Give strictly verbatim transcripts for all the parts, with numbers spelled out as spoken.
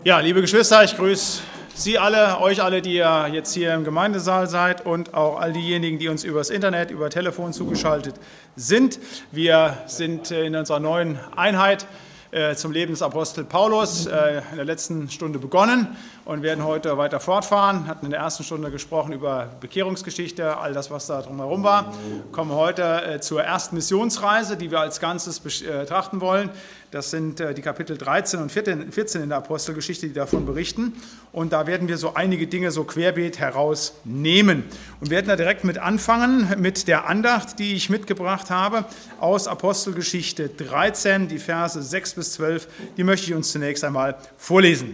Ja, liebe Geschwister, ich grüße Sie alle, euch alle, die ja jetzt hier im Gemeindesaal seid und auch all diejenigen, die uns übers Internet, über Telefon zugeschaltet sind. Wir sind in unserer neuen Einheit äh, zum Leben des Apostel Paulus äh, in der letzten Stunde begonnen und werden heute weiter fortfahren. Wir hatten in der ersten Stunde gesprochen über Bekehrungsgeschichte, all das, was da drumherum war. Wir kommen heute äh, zur ersten Missionsreise, die wir als Ganzes betrachten wollen. Das sind die Kapitel dreizehn und vierzehn in der Apostelgeschichte, die davon berichten. Und da werden wir so einige Dinge so querbeet herausnehmen. Und wir werden da direkt mit anfangen, mit der Andacht, die ich mitgebracht habe, aus Apostelgeschichte dreizehn, die Verse sechs bis zwölf. Die möchte ich uns zunächst einmal vorlesen.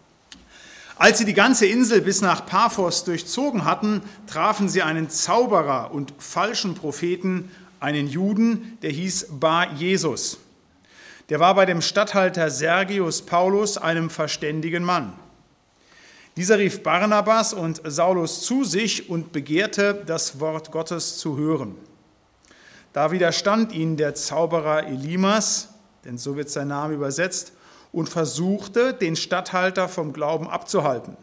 Als sie die ganze Insel bis nach Paphos durchzogen hatten, trafen sie einen Zauberer und falschen Propheten, einen Juden, der hieß Bar Jesus. Der war bei dem Statthalter Sergius Paulus, einem verständigen Mann. Dieser rief Barnabas und Saulus zu sich und begehrte, das Wort Gottes zu hören. Da widerstand ihnen der Zauberer Elimas, denn so wird sein Name übersetzt, und versuchte, den Statthalter vom Glauben abzuhalten.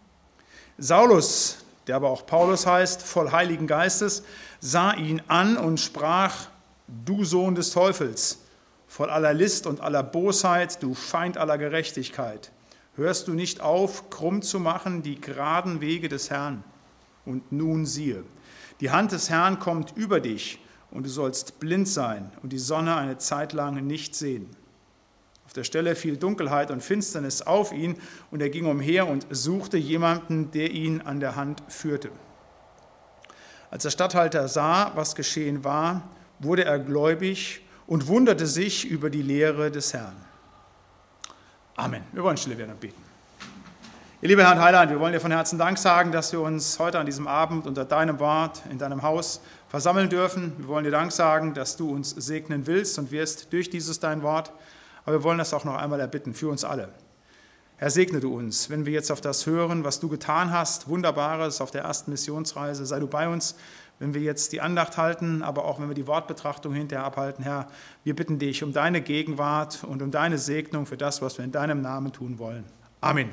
Saulus, der aber auch Paulus heißt, voll Heiligen Geistes, sah ihn an und sprach: Du Sohn des Teufels, voll aller List und aller Bosheit, du Feind aller Gerechtigkeit, hörst du nicht auf, krumm zu machen die geraden Wege des Herrn? Und nun siehe, die Hand des Herrn kommt über dich, und du sollst blind sein und die Sonne eine Zeit lang nicht sehen. Auf der Stelle fiel Dunkelheit und Finsternis auf ihn, und er ging umher und suchte jemanden, der ihn an der Hand führte. Als der Statthalter sah, was geschehen war, wurde er gläubig und wunderte sich über die Lehre des Herrn. Amen. Wir wollen stille werden und beten. Ihr lieber Herr und Heiland, wir wollen dir von Herzen Dank sagen, dass wir uns heute an diesem Abend unter deinem Wort in deinem Haus versammeln dürfen. Wir wollen dir Dank sagen, dass du uns segnen willst und wirst durch dieses dein Wort. Aber wir wollen das auch noch einmal erbitten für uns alle. Herr, segne du uns, wenn wir jetzt auf das hören, was du getan hast, Wunderbares auf der ersten Missionsreise. Sei du bei uns, wenn wir jetzt die Andacht halten, aber auch wenn wir die Wortbetrachtung hinterher abhalten. Herr, wir bitten dich um deine Gegenwart und um deine Segnung für das, was wir in deinem Namen tun wollen. Amen.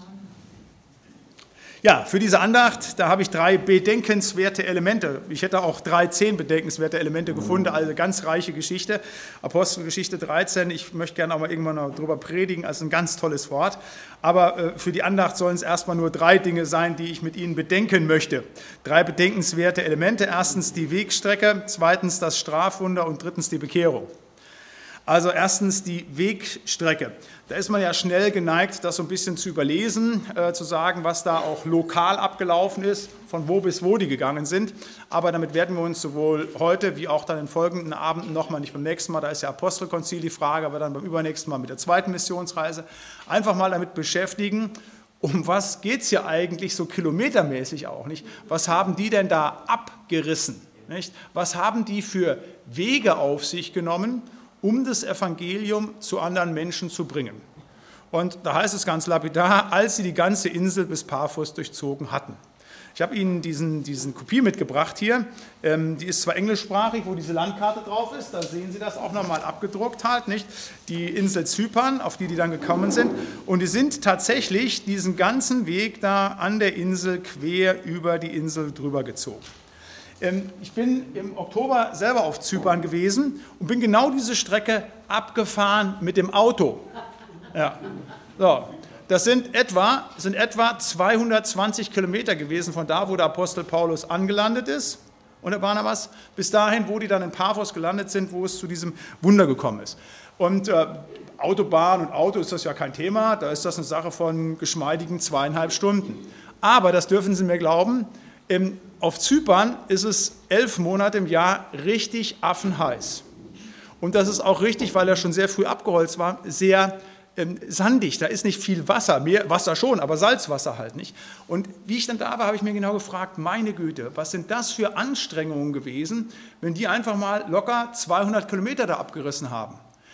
Ja, für diese Andacht, da habe ich drei bedenkenswerte Elemente. Ich hätte auch drei, zehn bedenkenswerte Elemente gefunden, also ganz reiche Geschichte. Apostelgeschichte dreizehn, ich möchte gerne auch mal irgendwann noch drüber predigen, also ein ganz tolles Wort. Aber äh, für die Andacht sollen es erstmal nur drei Dinge sein, die ich mit Ihnen bedenken möchte. Drei bedenkenswerte Elemente. Erstens die Wegstrecke, zweitens das Strafwunder und drittens die Bekehrung. Also erstens die Wegstrecke. Da ist man ja schnell geneigt, das so ein bisschen zu überlesen, äh, zu sagen, was da auch lokal abgelaufen ist, von wo bis wo die gegangen sind. Aber damit werden wir uns sowohl heute wie auch dann in folgenden Abenden nochmal, nicht beim nächsten Mal, da ist ja Apostelkonzil die Frage, aber dann beim übernächsten Mal mit der zweiten Missionsreise, einfach mal damit beschäftigen, um was geht es hier eigentlich so kilometermäßig auch, nicht? Was haben die denn da abgerissen, nicht? Was haben die für Wege auf sich genommen, um das Evangelium zu anderen Menschen zu bringen? Und da heißt es ganz lapidar, als sie die ganze Insel bis Paphos durchzogen hatten. Ich habe Ihnen diesen, diesen Kopie mitgebracht hier. Ähm, die ist zwar englischsprachig, wo diese Landkarte drauf ist, da sehen Sie das auch nochmal abgedruckt halt, nicht? Die Insel Zypern, auf die die dann gekommen sind. Und die sind tatsächlich diesen ganzen Weg da an der Insel quer über die Insel drüber gezogen. Ich bin im Oktober selber auf Zypern gewesen und bin genau diese Strecke abgefahren mit dem Auto. Ja. So. Das sind etwa, sind etwa zweihundertzwanzig Kilometer gewesen von da, wo der Apostel Paulus angelandet ist und der Barnabas, bis dahin, wo die dann in Paphos gelandet sind, wo es zu diesem Wunder gekommen ist. Und äh, Autobahn und Auto ist das ja kein Thema, da ist das eine Sache von geschmeidigen zweieinhalb Stunden. Aber, das dürfen Sie mir glauben, im Auf Zypern ist es elf Monate im Jahr richtig affenheiß. Und das ist auch richtig, weil er schon sehr früh abgeholzt war, sehr ähm, sandig. Da ist nicht viel Wasser, mehr Wasser schon, aber Salzwasser halt nicht. Und wie ich dann da war, habe ich mir genau gefragt, meine Güte, was sind das für Anstrengungen gewesen, wenn die einfach mal locker zweihundert Kilometer da abgerissen haben.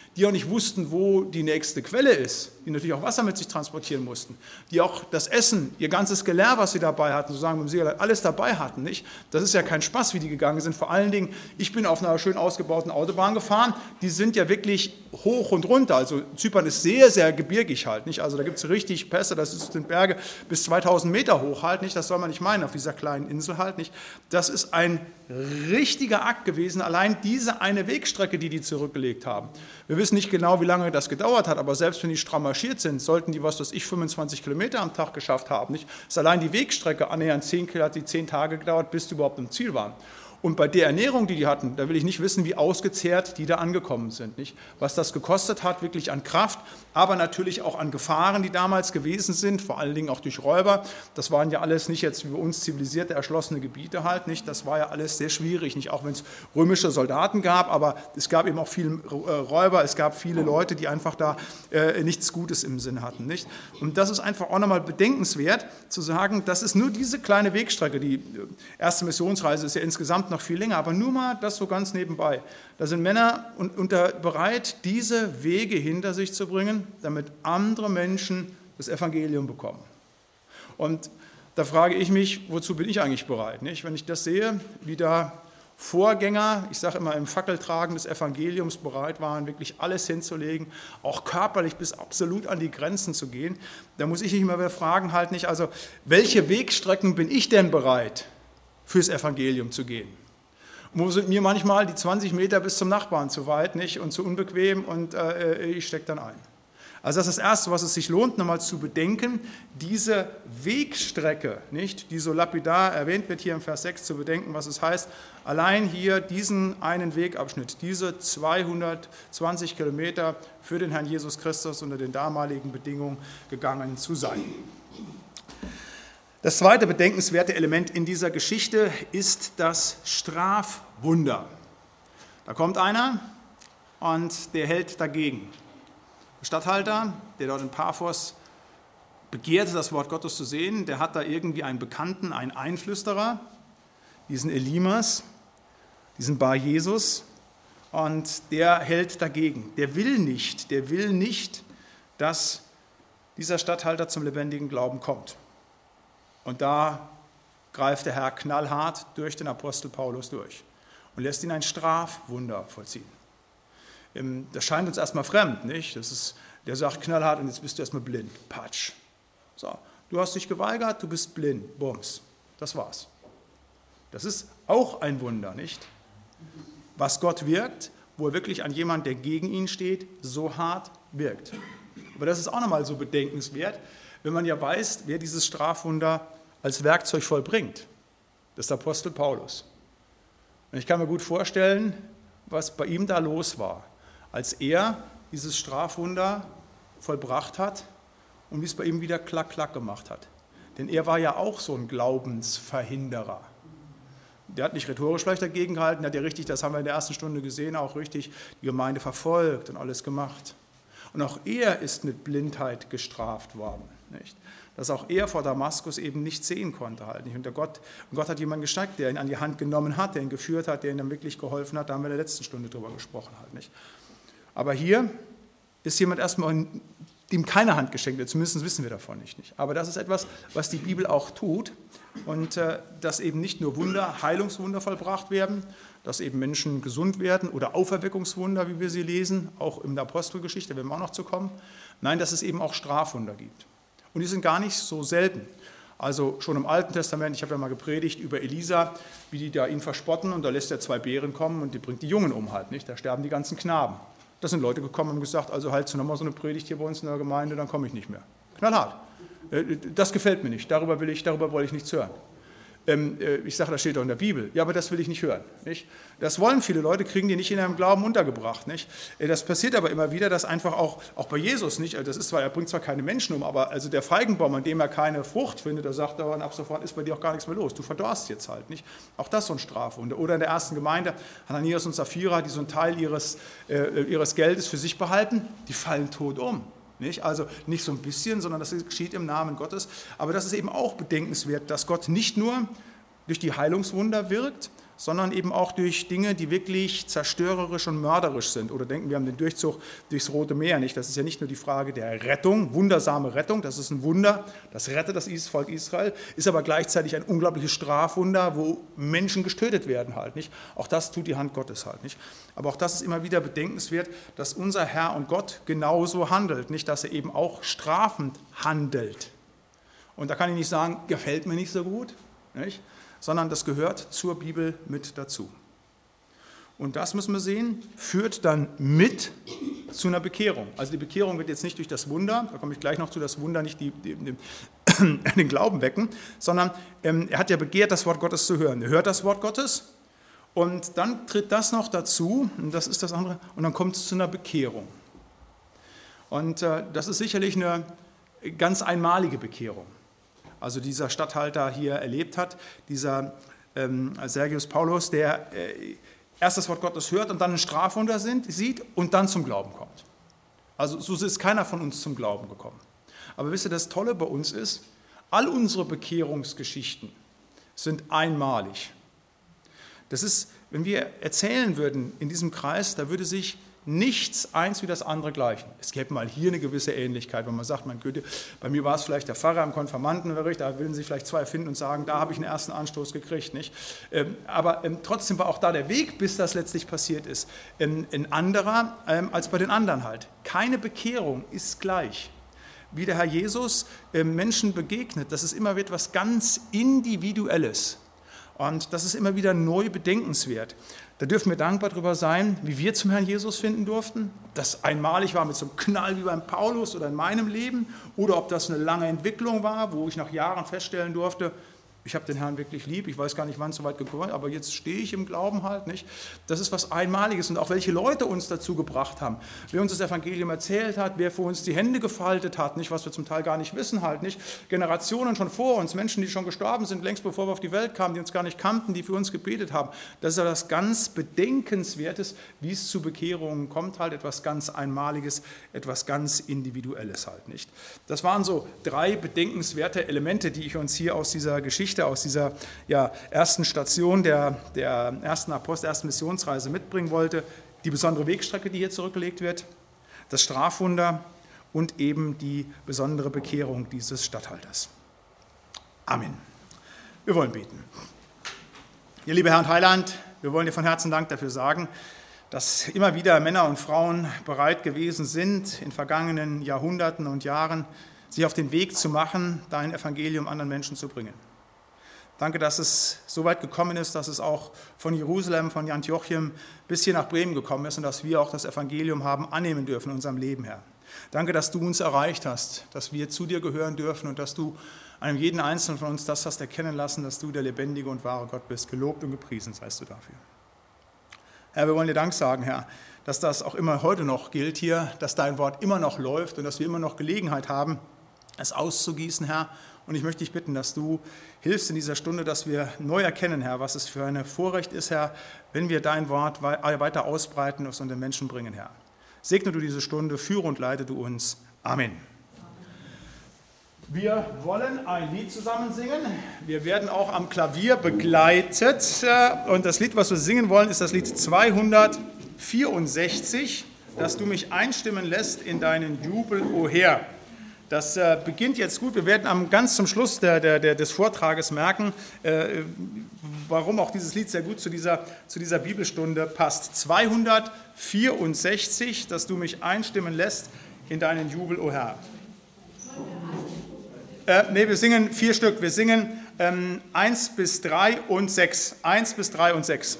die auch nicht wussten, wo die nächste Quelle ist, die natürlich auch Wasser mit sich transportieren mussten, die auch das Essen, ihr ganzes Gelär, was sie dabei hatten, sozusagen im Seeland, alles dabei hatten. Nicht? Das ist ja kein Spaß, wie die gegangen sind. Vor allen Dingen, ich bin auf einer schön ausgebauten Autobahn gefahren, die sind ja wirklich hoch und runter. Also Zypern ist sehr, sehr gebirgig halt. Nicht? Also da gibt es richtig Pässe, das sind Berge bis zweitausend Meter hoch halt. Nicht? Das soll man nicht meinen auf dieser kleinen Insel halt. Nicht? Das ist ein richtiger Akt gewesen, allein diese eine Wegstrecke, die die zurückgelegt haben. Wir wissen nicht genau, wie lange das gedauert hat, aber selbst wenn die stramm marschiert sind, sollten die, was weiß ich, fünfundzwanzig Kilometer am Tag geschafft haben. Nicht? Das ist allein die Wegstrecke annähernd zehn Kilometer, hat die zehn Tage gedauert, bis die überhaupt im Ziel waren. Und bei der Ernährung, die die hatten, da will ich nicht wissen, wie ausgezehrt die da angekommen sind. Nicht? Was das gekostet hat, wirklich an Kraft, aber natürlich auch an Gefahren, die damals gewesen sind, vor allen Dingen auch durch Räuber. Das waren ja alles nicht jetzt wie bei uns zivilisierte, erschlossene Gebiete halt. Nicht? Das war ja alles sehr schwierig, nicht? Auch wenn es römische Soldaten gab, aber es gab eben auch viele Räuber, es gab viele Leute, die einfach da äh, nichts Gutes im Sinn hatten. Nicht? Und das ist einfach auch nochmal bedenkenswert, zu sagen, das ist nur diese kleine Wegstrecke. Die erste Missionsreise ist ja insgesamt noch viel länger, aber nur mal das so ganz nebenbei. Da sind Männer und, und da bereit, diese Wege hinter sich zu bringen, damit andere Menschen das Evangelium bekommen. Und da frage ich mich, wozu bin ich eigentlich bereit? Nicht? Wenn ich das sehe, wie da Vorgänger, ich sage immer im Fackeltragen des Evangeliums bereit waren, wirklich alles hinzulegen, auch körperlich bis absolut an die Grenzen zu gehen, da muss ich mich immer wieder fragen, halt nicht, also welche Wegstrecken bin ich denn bereit, fürs Evangelium zu gehen? Wo sind mir manchmal die zwanzig Meter bis zum Nachbarn zu weit, nicht, und zu unbequem und äh, ich stecke dann ein. Also das ist das Erste, was es sich lohnt, nochmal zu bedenken, diese Wegstrecke, nicht, die so lapidar erwähnt wird hier im Vers sechs, zu bedenken, was es heißt, allein hier diesen einen Wegabschnitt, diese zweihundertzwanzig Kilometer für den Herrn Jesus Christus unter den damaligen Bedingungen gegangen zu sein. Das zweite bedenkenswerte Element in dieser Geschichte ist das Strafwunder. Da kommt einer und der hält dagegen. Der Statthalter, der dort in Paphos begehrte, das Wort Gottes zu sehen, der hat da irgendwie einen Bekannten, einen Einflüsterer, diesen Elimas, diesen Bar Jesus, und der hält dagegen. Der will nicht, der will nicht, dass dieser Statthalter zum lebendigen Glauben kommt. Und da greift der Herr knallhart durch den Apostel Paulus durch und lässt ihn ein Strafwunder vollziehen. Das scheint uns erstmal fremd, nicht? Das ist, der sagt knallhart und jetzt bist du erstmal blind. Patsch. So, du hast dich geweigert, du bist blind. Bums. Das war's. Das ist auch ein Wunder, nicht? Was Gott wirkt, wo er wirklich an jemanden, der gegen ihn steht, so hart wirkt. Aber das ist auch nochmal so bedenkenswert, wenn man ja weiß, wer dieses Strafwunder als Werkzeug vollbringt. Das ist der Apostel Paulus. Und ich kann mir gut vorstellen, was bei ihm da los war, als er dieses Strafwunder vollbracht hat und wie es bei ihm wieder klack, klack gemacht hat. Denn er war ja auch so ein Glaubensverhinderer. Der hat nicht rhetorisch vielleicht dagegen gehalten, der hat ja richtig, das haben wir in der ersten Stunde gesehen, auch richtig die Gemeinde verfolgt und alles gemacht. Und auch er ist mit Blindheit gestraft worden. Nicht? Dass auch er vor Damaskus eben nicht sehen konnte. Halt nicht. Und, der Gott, und Gott hat jemanden gesteckt, der ihn an die Hand genommen hat, der ihn geführt hat, der ihm dann wirklich geholfen hat. Da haben wir in der letzten Stunde drüber gesprochen. Halt nicht. Aber hier ist jemand erstmal, dem keine Hand geschenkt wird. Zumindest wissen wir davon nicht, nicht. Aber das ist etwas, was die Bibel auch tut. Und äh, dass eben nicht nur Wunder, Heilungswunder vollbracht werden, dass eben Menschen gesund werden oder Auferweckungswunder, wie wir sie lesen, auch in der Apostelgeschichte, da werden wir auch noch zu kommen. Nein, dass es eben auch Strafwunder gibt. Und die sind gar nicht so selten. Also schon im Alten Testament, ich habe ja mal gepredigt über Elisa, wie die da ihn verspotten und da lässt er zwei Bären kommen und die bringt die Jungen um halt, nicht? Da sterben die ganzen Knaben. Da sind Leute gekommen und haben gesagt, also halt nochmal so eine Predigt hier bei uns in der Gemeinde, dann komme ich nicht mehr. Knallhart. Das gefällt mir nicht, darüber will ich, darüber wollte ich nichts hören. Ich sage, das steht doch in der Bibel. Ja, aber das will ich nicht hören. Nicht? Das wollen viele Leute, kriegen die nicht in ihrem Glauben untergebracht. Nicht? Das passiert aber immer wieder, dass einfach auch, auch bei Jesus, nicht, das ist zwar, er bringt zwar keine Menschen um, aber also der Feigenbaum, an dem er keine Frucht findet, da sagt er, und ab sofort ist bei dir auch gar nichts mehr los. Du verdorst jetzt halt. Nicht? Auch das so ein Strafwunder. Oder in der ersten Gemeinde, Hananias und Sapphira, die so einen Teil ihres, äh, ihres Geldes für sich behalten, die fallen tot um. Nicht? Also nicht so ein bisschen, sondern das geschieht im Namen Gottes. Aber das ist eben auch bedenkenswert, dass Gott nicht nur durch die Heilungswunder wirkt, sondern eben auch durch Dinge, die wirklich zerstörerisch und mörderisch sind. Oder denken wir an den Durchzug durchs Rote Meer, nicht? Das ist ja nicht nur die Frage der Rettung, wundersame Rettung, das ist ein Wunder, das rettet das Volk Israel, ist aber gleichzeitig ein unglaubliches Strafwunder, wo Menschen getötet werden halt, nicht? Auch das tut die Hand Gottes halt, nicht? Aber auch das ist immer wieder bedenkenswert, dass unser Herr und Gott genauso handelt, nicht? Dass er eben auch strafend handelt. Und da kann ich nicht sagen, gefällt mir nicht so gut, nicht? Sondern das gehört zur Bibel mit dazu. Und das müssen wir sehen, führt dann mit zu einer Bekehrung. Also die Bekehrung wird jetzt nicht durch das Wunder, da komme ich gleich noch zu, das Wunder nicht die, die, die, den Glauben wecken, sondern ähm, er hat ja begehrt, das Wort Gottes zu hören. Er hört das Wort Gottes und dann tritt das noch dazu, und das ist das andere, und dann kommt es zu einer Bekehrung. Und äh, das ist sicherlich eine ganz einmalige Bekehrung. Also dieser Statthalter hier erlebt hat, dieser ähm, Sergius Paulus, der äh, erst das Wort Gottes hört und dann ein Strafwunder sind, sieht und dann zum Glauben kommt. Also so ist keiner von uns zum Glauben gekommen. Aber wisst ihr, das Tolle bei uns ist, all unsere Bekehrungsgeschichten sind einmalig. Das ist, wenn wir erzählen würden in diesem Kreis, da würde sich nichts eins wie das andere gleichen. Es gäbe mal hier eine gewisse Ähnlichkeit, wenn man sagt, mein Güte, bei mir war es vielleicht der Pfarrer im Konfirmandenunterricht, da würden sich vielleicht zwei finden und sagen, da habe ich einen ersten Anstoß gekriegt. Nicht? Aber trotzdem war auch da der Weg, bis das letztlich passiert ist, ein anderer als bei den anderen halt. Keine Bekehrung ist gleich. Wie der Herr Jesus Menschen begegnet, das ist immer etwas ganz Individuelles. Und das ist immer wieder neu bedenkenswert. Da dürfen wir dankbar darüber sein, wie wir zum Herrn Jesus finden durften. Ob das einmalig war mit so einem Knall wie beim Paulus oder in meinem Leben, oder ob das eine lange Entwicklung war, wo ich nach Jahren feststellen durfte, ich habe den Herrn wirklich lieb, ich weiß gar nicht, wann es so weit gekommen ist, aber jetzt stehe ich im Glauben halt, nicht? Das ist was Einmaliges und auch welche Leute uns dazu gebracht haben. Wer uns das Evangelium erzählt hat, wer für uns die Hände gefaltet hat, nicht, was wir zum Teil gar nicht wissen halt, nicht? Generationen schon vor uns, Menschen, die schon gestorben sind, längst bevor wir auf die Welt kamen, die uns gar nicht kannten, die für uns gebetet haben. Das ist ja was ganz Bedenkenswertes, wie es zu Bekehrungen kommt, halt etwas ganz Einmaliges, etwas ganz Individuelles halt, nicht? Das waren so drei bedenkenswerte Elemente, die ich uns hier aus dieser Geschichte aus dieser ja, ersten Station der, der ersten Apostel, ersten Missionsreise mitbringen wollte. Die besondere Wegstrecke, die hier zurückgelegt wird, das Strafwunder und eben die besondere Bekehrung dieses Statthalters. Amen. Wir wollen beten. Ihr lieber Herr und Heiland, wir wollen dir von Herzen Dank dafür sagen, dass immer wieder Männer und Frauen bereit gewesen sind, in vergangenen Jahrhunderten und Jahren sich auf den Weg zu machen, dein Evangelium anderen Menschen zu bringen. Danke, dass es so weit gekommen ist, dass es auch von Jerusalem, von Antiochien bis hier nach Bremen gekommen ist und dass wir auch das Evangelium haben annehmen dürfen in unserem Leben, Herr. Danke, dass du uns erreicht hast, dass wir zu dir gehören dürfen und dass du einem jeden Einzelnen von uns das hast erkennen lassen, dass du der lebendige und wahre Gott bist. Gelobt und gepriesen seist du dafür. Herr, wir wollen dir Dank sagen, Herr, dass das auch immer heute noch gilt hier, dass dein Wort immer noch läuft und dass wir immer noch Gelegenheit haben, es auszugießen, Herr. Und ich möchte dich bitten, dass du hilfst in dieser Stunde, dass wir neu erkennen, Herr, was es für ein Vorrecht ist, Herr, wenn wir dein Wort weiter ausbreiten und es unter den Menschen bringen, Herr. Segne du diese Stunde, führe und leite du uns. Amen. Wir wollen ein Lied zusammen singen. Wir werden auch am Klavier begleitet. Und das Lied, was wir singen wollen, ist das Lied zweihundertvierundsechzig, dass du mich einstimmen lässt in deinen Jubel, o Herr. Das äh, beginnt jetzt gut. Wir werden am, ganz zum Schluss der, der, der, des Vortrages merken, äh, warum auch dieses Lied sehr gut zu dieser, zu dieser Bibelstunde passt. zweihundertvierundsechzig, dass du mich einstimmen lässt in deinen Jubel, o Herr. Äh, ne, wir singen vier Stück. Wir singen ähm, eins bis drei und sechs. Eins bis drei und sechs.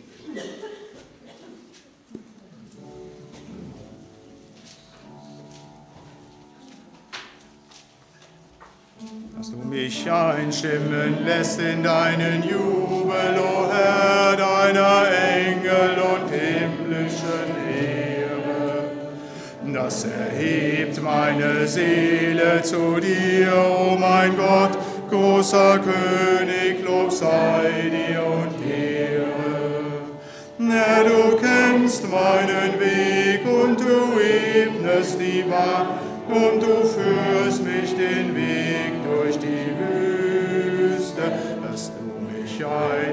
Dass du mich einstimmen lässt in deinen Jubel, o Herr, deiner Engel und himmlischen Ehre. Das erhebt meine Seele zu dir, o mein Gott, großer König, Lob sei dir und Ehre. Herr, du kennst meinen Weg und du ebnest die Bahn, und du führst mich den Weg durch die Wüste, dass du mich einstimmen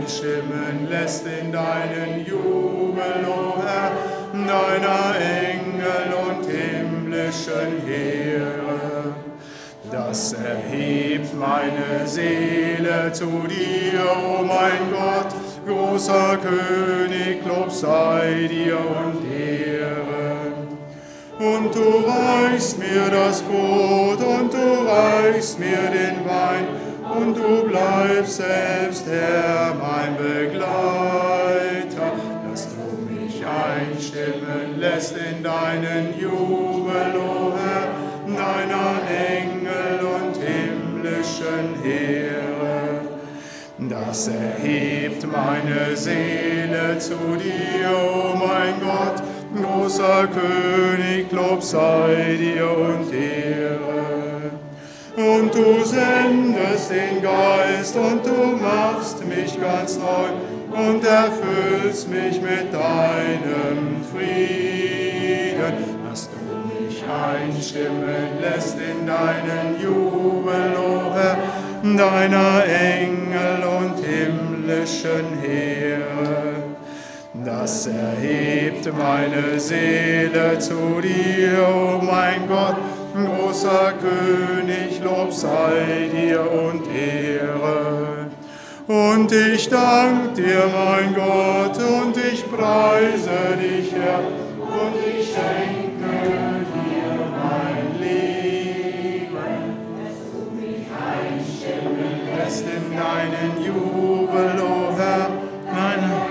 einstimmen lässt in deinen Jubel, o Herr, deiner Engel und himmlischen Heere. Das erhebt meine Seele zu dir, o mein Gott, großer König, Lob sei dir und Ehre. Und du reichst mir das Brot und du reichst mir den Wein und du bleibst selbst, Herr, mein Begleiter, dass du mich einstimmen lässt in deinen Jubel, o Herr, deiner Engel und himmlischen Heere. Das erhebt meine Seele zu dir, o mein Gott, großer König, Lob sei dir und Ehre. Und du sendest den Geist und du machst mich ganz neu und erfüllst mich mit deinem Frieden, dass du mich einstimmen lässt in deinen Jubel, o Herr, deiner Engel und himmlischen Heere. Das erhebt meine Seele zu dir, o mein Gott, großer König, Lob sei dir und Ehre. Und ich dank dir, mein Gott, und ich preise dich, Herr, und ich schenke dir mein Leben, dass du mich einstimmen lässt in deinen Jubel, o Herr, meine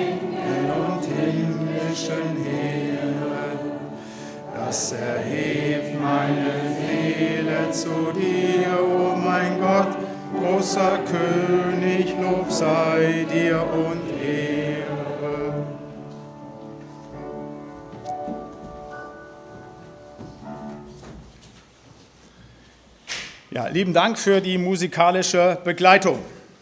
Heere. Das erhebt meine Seele zu dir, o mein Gott, großer König, Lob sei dir und Ehre. Ja, lieben Dank für die musikalische Begleitung.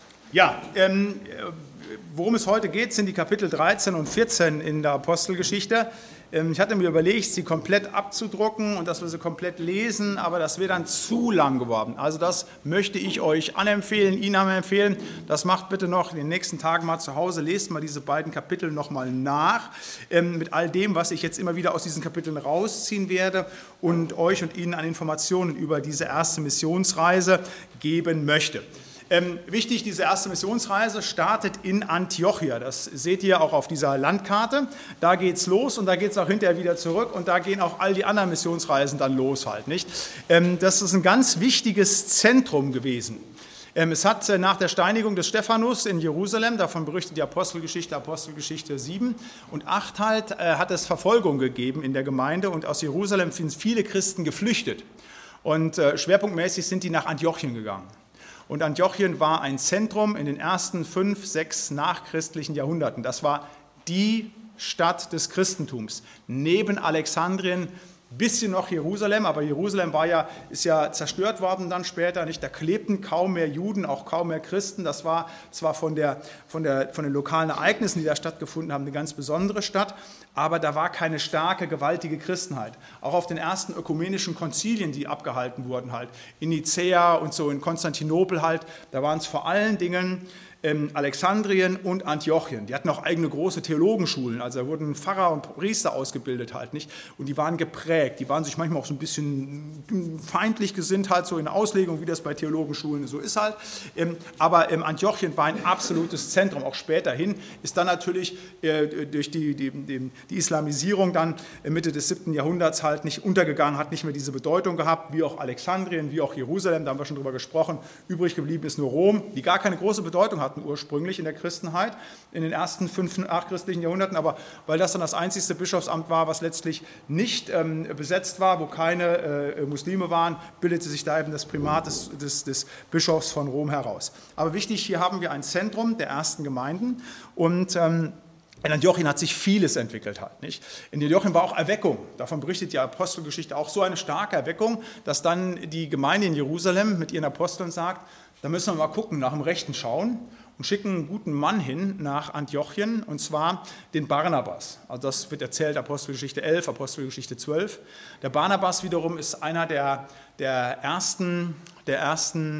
Ja, ähm, worum es heute geht, sind die Kapitel dreizehn und vierzehn in der Apostelgeschichte. Ich hatte mir überlegt, sie komplett abzudrucken und dass wir sie komplett lesen, aber das wäre dann zu lang geworden. Also das möchte ich euch anempfehlen, Ihnen empfehlen. Das macht bitte noch in den nächsten Tagen mal zu Hause. Lest mal diese beiden Kapitel nochmal nach, mit all dem, was ich jetzt immer wieder aus diesen Kapiteln rausziehen werde und euch und Ihnen an Informationen über diese erste Missionsreise geben möchte. Ähm, wichtig, diese erste Missionsreise startet in Antiochia. Das seht ihr auch auf dieser Landkarte. Da geht es los und da geht es auch hinterher wieder zurück und da gehen auch all die anderen Missionsreisen dann los halt, nicht? Ähm, das ist ein ganz wichtiges Zentrum gewesen. Ähm, es hat äh, nach der Steinigung des Stephanus in Jerusalem, davon berichtet die Apostelgeschichte, Apostelgeschichte sieben und acht halt, äh, hat es Verfolgung gegeben in der Gemeinde und aus Jerusalem sind viele Christen geflüchtet. Und äh, schwerpunktmäßig sind die nach Antiochien gegangen. Und Antiochien war ein Zentrum in den ersten fünf, sechs nachchristlichen Jahrhunderten. Das war die Stadt des Christentums. Neben Alexandrien, bisschen noch Jerusalem, aber Jerusalem war ja, ist ja zerstört worden dann später, nicht? Da klebten kaum mehr Juden, auch kaum mehr Christen. Das war zwar von, der, von, der, von den lokalen Ereignissen, die da stattgefunden haben, eine ganz besondere Stadt, aber da war keine starke, gewaltige Christenheit. Auch auf den ersten ökumenischen Konzilien, die abgehalten wurden, halt in Nicäa und so in Konstantinopel halt, da waren es vor allen Dingen Ähm, Alexandrien und Antiochien. Die hatten auch eigene große Theologenschulen, also da wurden Pfarrer und Priester ausgebildet halt, nicht? Und die waren geprägt, die waren sich manchmal auch so ein bisschen feindlich gesinnt halt so in der Auslegung, wie das bei Theologenschulen so ist halt. Ähm, aber ähm, Antiochien war ein absolutes Zentrum, auch späterhin ist dann natürlich äh, durch die, die, die, die Islamisierung dann Mitte des siebten Jahrhunderts halt nicht untergegangen, hat nicht mehr diese Bedeutung gehabt, wie auch Alexandrien, wie auch Jerusalem, da haben wir schon drüber gesprochen. Übrig geblieben ist nur Rom, die gar keine große Bedeutung hat ursprünglich in der Christenheit, in den ersten fünf nachchristlichen Jahrhunderten, aber weil das dann das einzigste Bischofsamt war, was letztlich nicht ähm, besetzt war, wo keine äh, Muslime waren, bildete sich da eben das Primat des, des, des Bischofs von Rom heraus. Aber wichtig, hier haben wir ein Zentrum der ersten Gemeinden und ähm, in Antiochien hat sich vieles entwickelt halt, nicht? In Antiochien war auch Erweckung, davon berichtet die Apostelgeschichte auch so eine starke Erweckung, dass dann die Gemeinde in Jerusalem mit ihren Aposteln sagt, da müssen wir mal gucken, nach dem Rechten schauen und schicken einen guten Mann hin nach Antiochien, und zwar den Barnabas. Also das wird erzählt, Apostelgeschichte elf, Apostelgeschichte zwölf. Der Barnabas wiederum ist einer der, der ersten, der ersten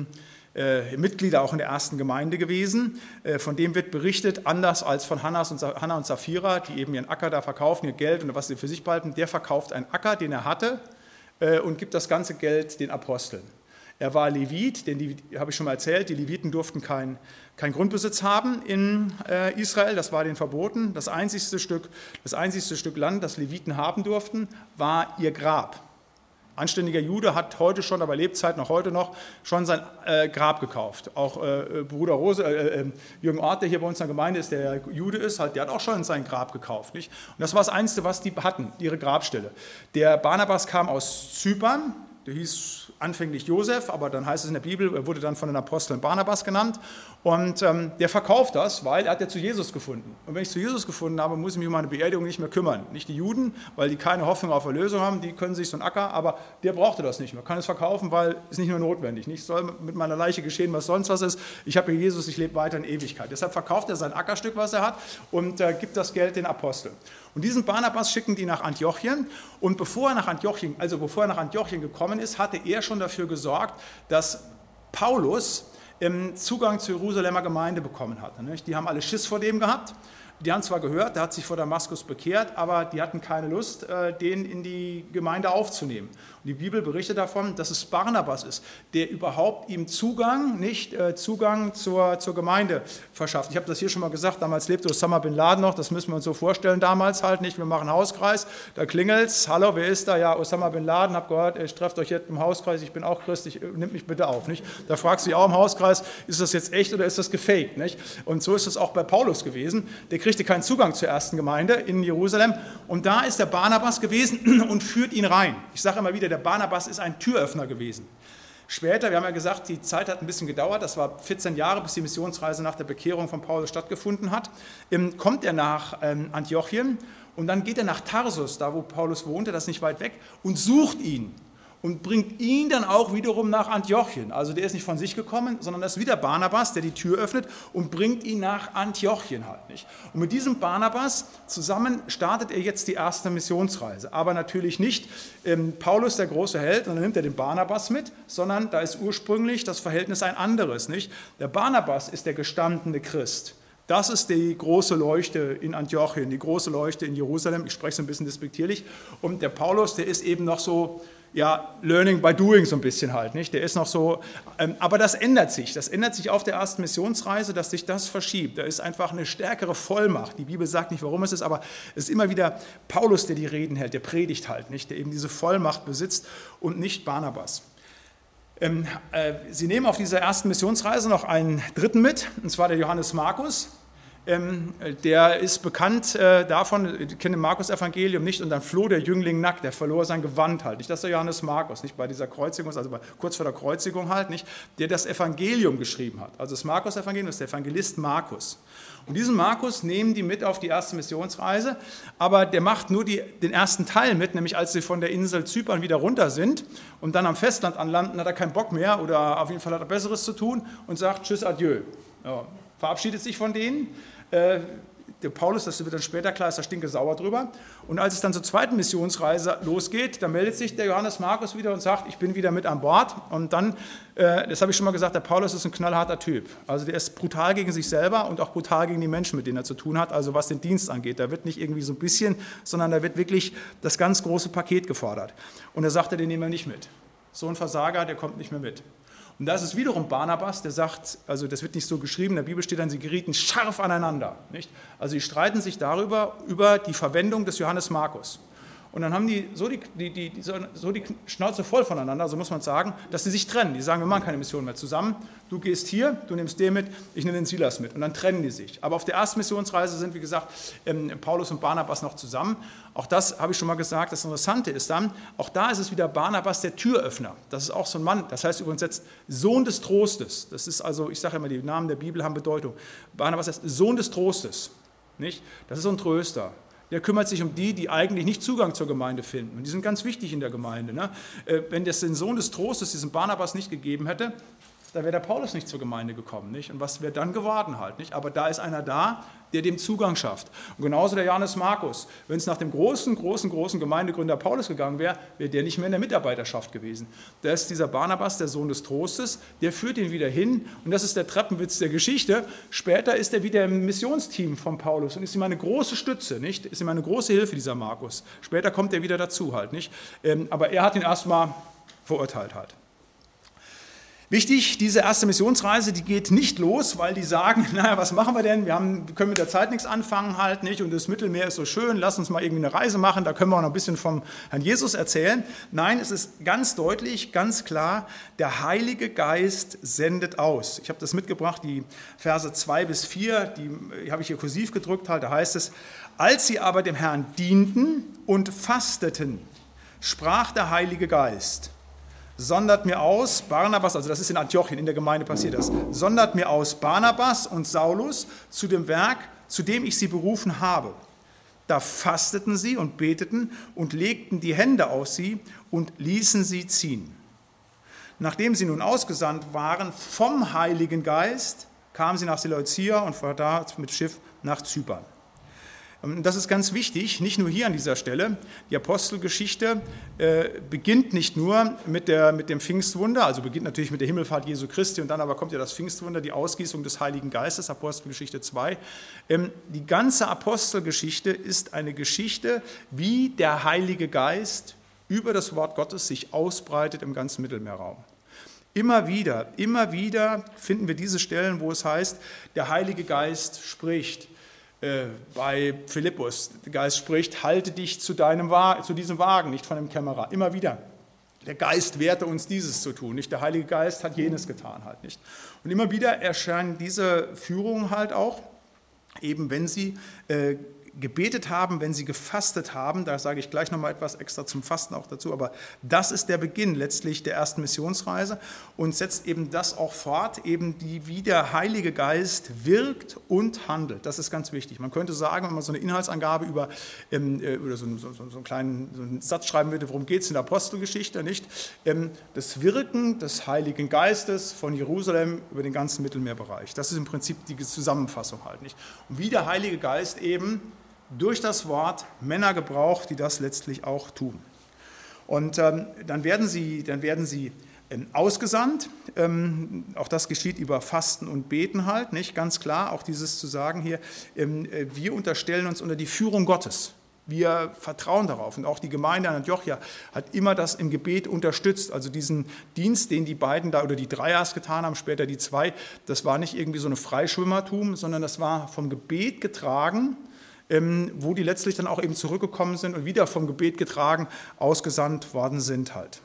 äh, Mitglieder auch in der ersten Gemeinde gewesen. Äh, von dem wird berichtet, anders als von Hannas und, Hannah und Sapphira, die eben ihren Acker da verkaufen, ihr Geld und was sie für sich behalten. Der verkauft einen Acker, den er hatte, äh, und gibt das ganze Geld den Aposteln. Er war Levit, denn die habe ich schon mal erzählt, die Leviten durften kein, kein Grundbesitz haben in äh, Israel, das war denen verboten. Das einzigste Stück, das einzigste Stück Land, das Leviten haben durften, war ihr Grab. Anständiger Jude hat heute schon, aber Lebzeit noch heute noch, schon sein äh, Grab gekauft. Auch äh, Bruder Rose, äh, äh, Jürgen Ort, der hier bei uns in der Gemeinde ist, der Jude ist, halt, der hat auch schon sein Grab gekauft. Nicht? Und das war das Einzige, was die hatten, ihre Grabstelle. Der Barnabas kam aus Zypern. Der hieß anfänglich Josef, aber dann heißt es in der Bibel, er wurde dann von den Aposteln Barnabas genannt. Und ähm, der verkauft das, weil er hat ja zu Jesus gefunden. Und wenn ich zu Jesus gefunden habe, muss ich mich um meine Beerdigung nicht mehr kümmern. Nicht die Juden, weil die keine Hoffnung auf Erlösung haben, die können sich so einen Acker, aber der brauchte das nicht mehr. Kann es verkaufen, weil es nicht mehr notwendig. Nicht soll mit meiner Leiche geschehen, was sonst was ist. Ich habe hier Jesus, ich lebe weiter in Ewigkeit. Deshalb verkauft er sein Ackerstück, was er hat, und äh, gibt das Geld den Aposteln. Und diesen Barnabas schicken die nach Antiochien. Und bevor er nach Antiochien, also bevor er nach Antiochien gekommen ist, hatte er schon dafür gesorgt, dass Paulus Zugang zur Jerusalemer Gemeinde bekommen hatte. Die haben alle Schiss vor dem gehabt. Die haben zwar gehört, der hat sich vor Damaskus bekehrt, aber die hatten keine Lust, den in die Gemeinde aufzunehmen. Und die Bibel berichtet davon, dass es Barnabas ist, der überhaupt ihm Zugang, nicht Zugang zur, zur Gemeinde verschafft. Ich habe das hier schon mal gesagt, damals lebte Osama Bin Laden noch, das müssen wir uns so vorstellen, damals halt nicht. Wir machen Hauskreis, da klingelt's, hallo, wer ist da? Ja, Osama Bin Laden, hab gehört, ich trefft euch jetzt im Hauskreis, ich bin auch Christ, ich, nimmt mich bitte auf. Nicht? Da fragst du dich auch im Hauskreis, ist das jetzt echt oder ist das gefaked? Nicht? Und so ist es auch bei Paulus gewesen, der kriegte keinen Zugang zur ersten Gemeinde in Jerusalem. Und da ist der Barnabas gewesen und führt ihn rein. Ich sage immer wieder, der Barnabas ist ein Türöffner gewesen. Später, wir haben ja gesagt, die Zeit hat ein bisschen gedauert, das war vierzehn Jahre, bis die Missionsreise nach der Bekehrung von Paulus stattgefunden hat, kommt er nach Antiochien und dann geht er nach Tarsus, da wo Paulus wohnte, das ist nicht weit weg, und sucht ihn. Und bringt ihn dann auch wiederum nach Antiochien. Also der ist nicht von sich gekommen, sondern das ist wieder Barnabas, der die Tür öffnet und bringt ihn nach Antiochien halt nicht. Und mit diesem Barnabas zusammen startet er jetzt die erste Missionsreise. Aber natürlich nicht ähm, Paulus, der große Held, und dann nimmt er den Barnabas mit, sondern da ist ursprünglich das Verhältnis ein anderes, nicht? Der Barnabas ist der gestandene Christ. Das ist die große Leuchte in Antiochien, die große Leuchte in Jerusalem. Ich spreche so ein bisschen despektierlich. Und der Paulus, der ist eben noch so, ja, learning by doing so ein bisschen halt, nicht? Der ist noch so, ähm, aber das ändert sich. Das ändert sich auf der ersten Missionsreise, dass sich das verschiebt. Da ist einfach eine stärkere Vollmacht. Die Bibel sagt nicht, warum es ist, aber es ist immer wieder Paulus, der die Reden hält, der predigt halt, nicht? Der eben diese Vollmacht besitzt und nicht Barnabas. Ähm, äh, sie nehmen auf dieser ersten Missionsreise noch einen dritten mit, und zwar der Johannes Markus. Ähm, der ist bekannt äh, davon, ich kenne das Markus-Evangelium nicht, und dann floh der Jüngling nackt, der verlor sein Gewand halt. Nicht, das ist der Johannes Markus, nicht bei dieser Kreuzigung, also bei, kurz vor der Kreuzigung halt, nicht, der das Evangelium geschrieben hat. Also das Markus-Evangelium ist der Evangelist Markus. Und diesen Markus nehmen die mit auf die erste Missionsreise, aber der macht nur die, den ersten Teil mit, nämlich als sie von der Insel Zypern wieder runter sind und dann am Festland anlanden, hat er keinen Bock mehr oder auf jeden Fall hat er Besseres zu tun und sagt Tschüss, adieu. Ja, verabschiedet sich von denen. Äh, der Paulus, das wird dann später klar, ist da stinke sauer drüber. Und als es dann zur zweiten Missionsreise losgeht, dann meldet sich der Johannes Markus wieder und sagt, ich bin wieder mit an Bord. Und dann, äh, das habe ich schon mal gesagt, der Paulus ist ein knallharter Typ. Also der ist brutal gegen sich selber und auch brutal gegen die Menschen, mit denen er zu tun hat, also was den Dienst angeht. Da wird nicht irgendwie so ein bisschen, sondern da wird wirklich das ganz große Paket gefordert. Und er sagte, den nehmen wir nicht mit. So ein Versager, der kommt nicht mehr mit. Und da ist es wiederum Barnabas, der sagt, also das wird nicht so geschrieben, in der Bibel steht dann, sie gerieten scharf aneinander. Nicht? Also sie streiten sich darüber, über die Verwendung des Johannes Markus. Und dann haben die so die, die, die, die, so die Schnauze voll voneinander, so muss man sagen, dass sie sich trennen. Die sagen, wir machen keine Mission mehr zusammen. Du gehst hier, du nimmst den mit, ich nehme den Silas mit. Und dann trennen die sich. Aber auf der ersten Missionsreise sind, wie gesagt, Paulus und Barnabas noch zusammen. Auch das habe ich schon mal gesagt. Das Interessante ist dann, auch da ist es wieder Barnabas, der Türöffner. Das ist auch so ein Mann, das heißt übrigens jetzt Sohn des Trostes. Das ist also, ich sage immer, die Namen der Bibel haben Bedeutung. Barnabas heißt Sohn des Trostes. Nicht? Das ist so ein Tröster. Der kümmert sich um die, die eigentlich nicht Zugang zur Gemeinde finden. Und die sind ganz wichtig in der Gemeinde. Ne? Wenn es den Sohn des Trostes, diesen Barnabas, nicht gegeben hätte, da wäre der Paulus nicht zur Gemeinde gekommen, nicht? Und was wäre dann geworden halt, nicht? Aber da ist einer da, der dem Zugang schafft. Und genauso der Johannes Markus. Wenn es nach dem großen, großen, großen Gemeindegründer Paulus gegangen wäre, wäre der nicht mehr in der Mitarbeiterschaft gewesen. Da ist dieser Barnabas, der Sohn des Trostes, der führt ihn wieder hin. Und das ist der Treppenwitz der Geschichte. Später ist er wieder im Missionsteam von Paulus und ist ihm eine große Stütze, nicht? Ist ihm eine große Hilfe, dieser Markus. Später kommt er wieder dazu halt, nicht? Aber er hat ihn erstmal verurteilt halt. Wichtig, diese erste Missionsreise, die geht nicht los, weil die sagen, naja, was machen wir denn? Wir haben, wir können mit der Zeit nichts anfangen halt, nicht? Und das Mittelmeer ist so schön, lass uns mal irgendwie eine Reise machen, da können wir auch noch ein bisschen vom Herrn Jesus erzählen. Nein, es ist ganz deutlich, ganz klar, der Heilige Geist sendet aus. Ich habe das mitgebracht, die Verse zwei bis vier, die habe ich hier kursiv gedrückt halt, da heißt es, als sie aber dem Herrn dienten und fasteten, sprach der Heilige Geist, sondert mir aus Barnabas, also das ist in Antiochien, in der Gemeinde passiert das, sondert mir aus Barnabas und Saulus zu dem Werk, zu dem ich sie berufen habe. Da fasteten sie und beteten und legten die Hände auf sie und ließen sie ziehen. Nachdem sie nun ausgesandt waren vom Heiligen Geist, kamen sie nach Seleucia und von da mit Schiff nach Zypern. Das ist ganz wichtig, nicht nur hier an dieser Stelle. Die Apostelgeschichte äh, beginnt nicht nur mit, der, mit dem Pfingstwunder, also beginnt natürlich mit der Himmelfahrt Jesu Christi und dann aber kommt ja das Pfingstwunder, die Ausgießung des Heiligen Geistes, Apostelgeschichte zwei. Ähm, die ganze Apostelgeschichte ist eine Geschichte, wie der Heilige Geist über das Wort Gottes sich ausbreitet im ganzen Mittelmeerraum. Immer wieder, immer wieder finden wir diese Stellen, wo es heißt, der Heilige Geist spricht. Bei Philippus, der Geist spricht, halte dich zu, deinem, zu diesem Wagen, nicht von dem Kämmerer. Immer wieder. Der Geist wehrte uns, dieses zu tun, nicht? Der Heilige Geist hat jenes getan halt, nicht? Und immer wieder erscheinen diese Führungen halt auch, eben wenn sie äh, gebetet haben, wenn sie gefastet haben, da sage ich gleich nochmal etwas extra zum Fasten auch dazu, aber das ist der Beginn letztlich der ersten Missionsreise und setzt eben das auch fort, eben die, wie der Heilige Geist wirkt und handelt. Das ist ganz wichtig. Man könnte sagen, wenn man so eine Inhaltsangabe über, ähm, oder so, so, so einen kleinen so einen Satz schreiben würde, worum geht es in der Apostelgeschichte, nicht? Ähm, das Wirken des Heiligen Geistes von Jerusalem über den ganzen Mittelmeerbereich. Das ist im Prinzip die Zusammenfassung halt, nicht? Und wie der Heilige Geist eben durch das Wort Männer gebraucht, die das letztlich auch tun. Und ähm, dann werden sie, dann werden sie ähm, ausgesandt. Ähm, auch das geschieht über Fasten und Beten halt, nicht? Ganz klar, auch dieses zu sagen hier, ähm, wir unterstellen uns unter die Führung Gottes. Wir vertrauen darauf. Und auch die Gemeinde an Antiochia hat immer das im Gebet unterstützt. Also diesen Dienst, den die beiden da oder die drei erst getan haben, später die zwei, das war nicht irgendwie so eine Freischwimmertum, sondern das war vom Gebet getragen, wo die letztlich dann auch eben zurückgekommen sind und wieder vom Gebet getragen, ausgesandt worden sind halt.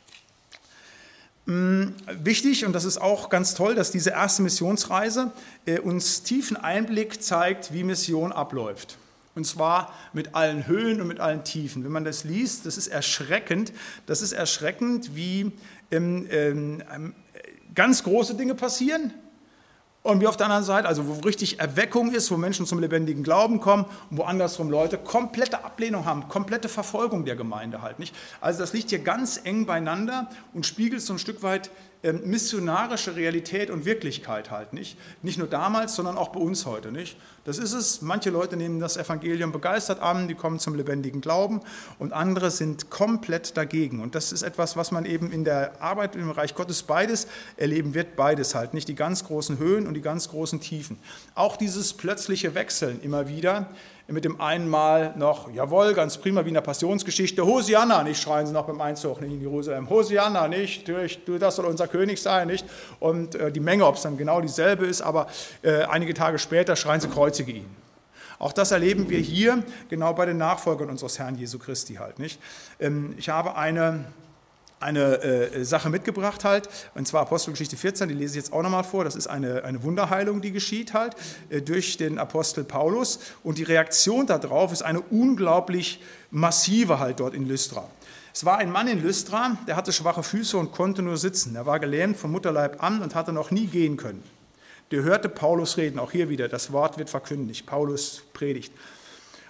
Wichtig, und das ist auch ganz toll, dass diese erste Missionsreise uns tiefen Einblick zeigt, wie Mission abläuft. Und zwar mit allen Höhen und mit allen Tiefen. Wenn man das liest, das ist erschreckend. Das ist erschreckend, wie ähm, ähm, ganz große Dinge passieren. Und wie auf der anderen Seite, also wo richtig Erweckung ist, wo Menschen zum lebendigen Glauben kommen und wo andersrum Leute komplette Ablehnung haben, komplette Verfolgung der Gemeinde halt, nicht? Also das liegt hier ganz eng beieinander und spiegelt so ein Stück weit ähm, missionarische Realität und Wirklichkeit halt, nicht? Nicht nur damals, sondern auch bei uns heute, nicht? Das ist es. Manche Leute nehmen das Evangelium begeistert an, die kommen zum lebendigen Glauben und andere sind komplett dagegen. Und das ist etwas, was man eben in der Arbeit im Reich Gottes beides erleben wird, beides halt, nicht? Die ganz großen Höhen und die ganz großen Tiefen. Auch dieses plötzliche Wechseln immer wieder, mit dem einen Mal noch, jawohl, ganz prima, wie in der Passionsgeschichte, Hosianna, nicht, schreien sie noch beim Einzug in Jerusalem, Hosianna, nicht, du, das soll unser König sein, nicht, und äh, die Menge, ob es dann genau dieselbe ist, aber äh, einige Tage später schreien sie, kreuzige ihn. Auch das erleben wir hier, genau bei den Nachfolgern unseres Herrn Jesu Christi halt, nicht. Ähm, ich habe eine... eine äh, Sache mitgebracht halt, und zwar Apostelgeschichte vierzehn, die lese ich jetzt auch nochmal vor, das ist eine, eine Wunderheilung, die geschieht halt äh, durch den Apostel Paulus und die Reaktion darauf ist eine unglaublich massive halt dort in Lystra. Es war ein Mann in Lystra, der hatte schwache Füße und konnte nur sitzen, er war gelähmt vom Mutterleib an und hatte noch nie gehen können. Der hörte Paulus reden, auch hier wieder, das Wort wird verkündigt, Paulus predigt.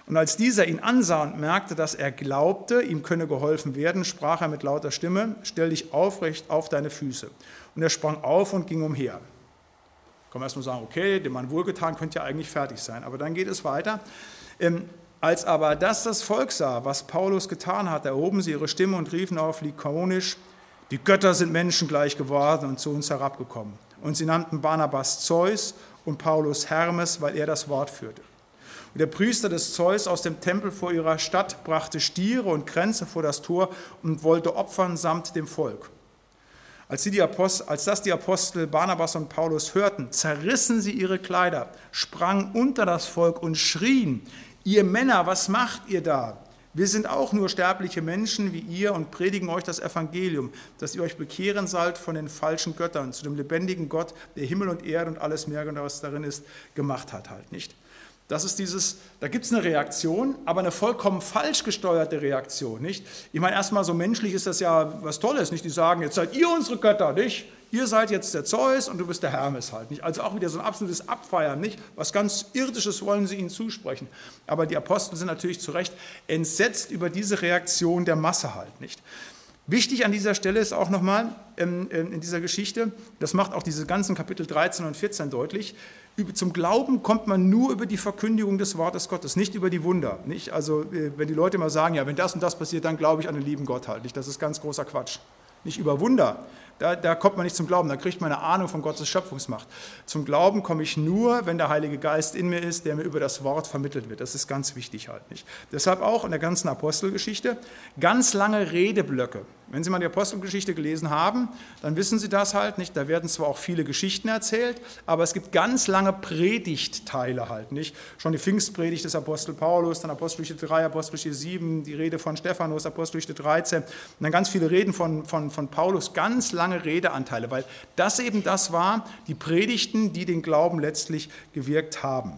Und als dieser ihn ansah und merkte, dass er glaubte, ihm könne geholfen werden, sprach er mit lauter Stimme, stell dich aufrecht auf deine Füße. Und er sprang auf und ging umher. Kann man erstmal sagen, okay, dem Mann wohlgetan, könnte ja eigentlich fertig sein. Aber dann geht es weiter. Ähm, als aber das das Volk sah, was Paulus getan hat, erhoben sie ihre Stimme und riefen auf Lykaonisch, die Götter sind menschengleich geworden und zu uns herabgekommen. Und sie nannten Barnabas Zeus und Paulus Hermes, weil er das Wort führte. Und der Priester des Zeus aus dem Tempel vor ihrer Stadt brachte Stiere und Kränze vor das Tor und wollte opfern samt dem Volk. Als, sie die Apostel, als das die Apostel Barnabas und Paulus hörten, zerrissen sie ihre Kleider, sprangen unter das Volk und schrien, ihr Männer, was macht ihr da? Wir sind auch nur sterbliche Menschen wie ihr und predigen euch das Evangelium, dass ihr euch bekehren sollt von den falschen Göttern zu dem lebendigen Gott, der Himmel und Erde und alles mehr, was darin ist, gemacht hat halt, nicht? Das ist dieses, da gibt es eine Reaktion, aber eine vollkommen falsch gesteuerte Reaktion, nicht? Ich meine, erstmal so menschlich ist das ja was Tolles, nicht? Die sagen, jetzt seid ihr unsere Götter, nicht? Ihr seid jetzt der Zeus und du bist der Hermes halt, nicht? Also auch wieder so ein absolutes Abfeiern, nicht? Was ganz Irdisches wollen sie ihnen zusprechen. Aber die Apostel sind natürlich zu Recht entsetzt über diese Reaktion der Masse halt, nicht? Wichtig an dieser Stelle ist auch nochmal ähm, in dieser Geschichte, das macht auch diese ganzen Kapitel dreizehn und vierzehn deutlich, zum Glauben kommt man nur über die Verkündigung des Wortes Gottes, nicht über die Wunder. Nicht? Also wenn die Leute immer sagen, ja, wenn das und das passiert, dann glaube ich an den lieben Gott halt. Nicht? Das ist ganz großer Quatsch. Nicht über Wunder, da, da kommt man nicht zum Glauben, da kriegt man eine Ahnung von Gottes Schöpfungsmacht. Zum Glauben komme ich nur, wenn der Heilige Geist in mir ist, der mir über das Wort vermittelt wird. Das ist ganz wichtig halt, nicht? Deshalb auch in der ganzen Apostelgeschichte ganz lange Redeblöcke. Wenn Sie mal die Apostelgeschichte gelesen haben, dann wissen Sie das halt nicht. Da werden zwar auch viele Geschichten erzählt, aber es gibt ganz lange Predigtteile halt, nicht? Schon die Pfingstpredigt des Apostel Paulus, dann Apostelgeschichte drei, Apostelgeschichte sieben, die Rede von Stephanus, Apostelgeschichte dreizehn und dann ganz viele Reden von, von, von Paulus, ganz lange Redeanteile, weil das eben das war, die Predigten, die den Glauben letztlich gewirkt haben.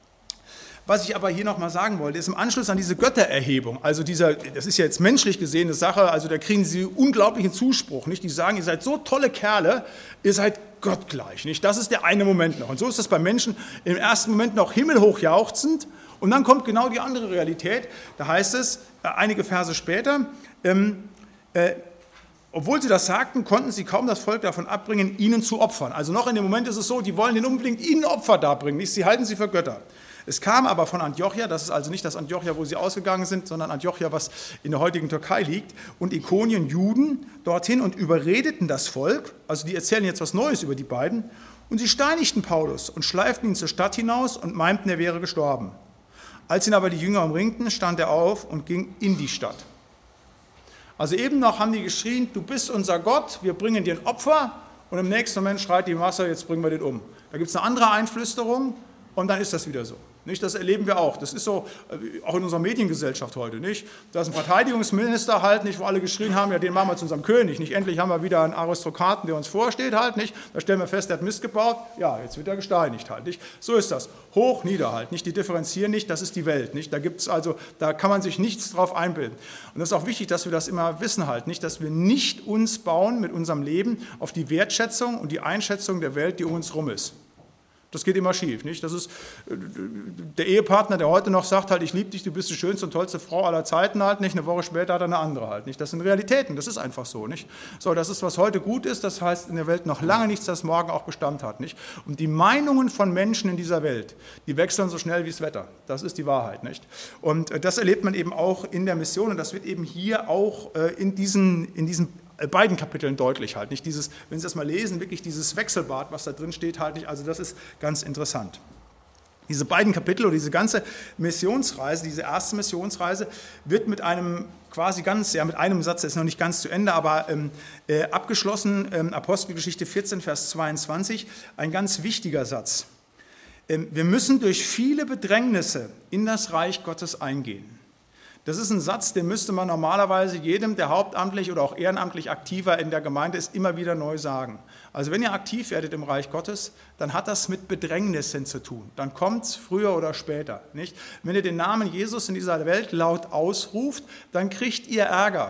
Was ich aber hier nochmal sagen wollte, ist im Anschluss an diese Göttererhebung, also dieser, das ist ja jetzt menschlich gesehen eine Sache, also da kriegen sie unglaublichen Zuspruch, nicht? Die sagen, ihr seid so tolle Kerle, ihr seid gottgleich, nicht? Das ist der eine Moment noch. Und so ist das bei Menschen im ersten Moment noch himmelhoch jauchzend und dann kommt genau die andere Realität. Da heißt es, äh, einige Verse später, ähm, äh, obwohl sie das sagten, konnten sie kaum das Volk davon abbringen, ihnen zu opfern. Also noch in dem Moment ist es so, die wollen den unbedingt ihnen Opfer darbringen, nicht? Sie halten sie für Götter. Es kam aber von Antiochia, das ist also nicht das Antiochia, wo sie ausgegangen sind, sondern Antiochia, was in der heutigen Türkei liegt, und Ikonien Juden dorthin und überredeten das Volk, also die erzählen jetzt was Neues über die beiden, und sie steinigten Paulus und schleiften ihn zur Stadt hinaus und meinten, er wäre gestorben. Als ihn aber die Jünger umringten, stand er auf und ging in die Stadt. Also eben noch haben die geschrien, du bist unser Gott, wir bringen dir ein Opfer, und im nächsten Moment schreit die Masse, jetzt bringen wir den um. Da gibt es eine andere Einflüsterung und dann ist das wieder so. Nicht, das erleben wir auch. Das ist so, auch in unserer Mediengesellschaft heute, nicht? Da ist ein Verteidigungsminister halt, nicht, wo alle geschrien haben, ja, den machen wir zu unserem König, nicht? Endlich haben wir wieder einen Aristokraten, der uns vorsteht halt, nicht? Da stellen wir fest, der hat Mist gebaut, ja, jetzt wird er gesteinigt halt, nicht? So ist das. Hoch, nieder halt, nicht? Die differenzieren nicht, das ist die Welt, nicht? Da gibt's also, da kann man sich nichts drauf einbilden. Und das ist auch wichtig, dass wir das immer wissen halt, nicht? Dass wir nicht uns bauen mit unserem Leben auf die Wertschätzung und die Einschätzung der Welt, die um uns rum ist. Das geht immer schief, nicht? Das ist der Ehepartner, der heute noch sagt, halt, ich liebe dich, du bist die schönste und tollste Frau aller Zeiten halt, nicht? Eine Woche später hat er eine andere halt, nicht? Das sind Realitäten, das ist einfach so, nicht? So, das ist, was heute gut ist, das heißt in der Welt noch lange nichts, das morgen auch Bestand hat, nicht? Und die Meinungen von Menschen in dieser Welt, die wechseln so schnell wie das Wetter, das ist die Wahrheit, nicht? Und das erlebt man eben auch in der Mission und das wird eben hier auch in diesen, in diesen beiden Kapiteln deutlich halt, nicht? Dieses, wenn Sie das mal lesen, wirklich dieses Wechselbad, was da drin steht halt nicht, also das ist ganz interessant. Diese beiden Kapitel oder diese ganze Missionsreise, diese erste Missionsreise wird mit einem quasi ganz, ja mit einem Satz, der ist noch nicht ganz zu Ende, aber ähm, äh, abgeschlossen, ähm, Apostelgeschichte vierzehn, Vers zweiundzwanzig, ein ganz wichtiger Satz. Ähm, wir müssen durch viele Bedrängnisse in das Reich Gottes eingehen. Das ist ein Satz, den müsste man normalerweise jedem, der hauptamtlich oder auch ehrenamtlich aktiver in der Gemeinde ist, immer wieder neu sagen. Also wenn ihr aktiv werdet im Reich Gottes, dann hat das mit Bedrängnissen zu tun. Dann kommt es früher oder später, nicht? Wenn ihr den Namen Jesus in dieser Welt laut ausruft, dann kriegt ihr Ärger.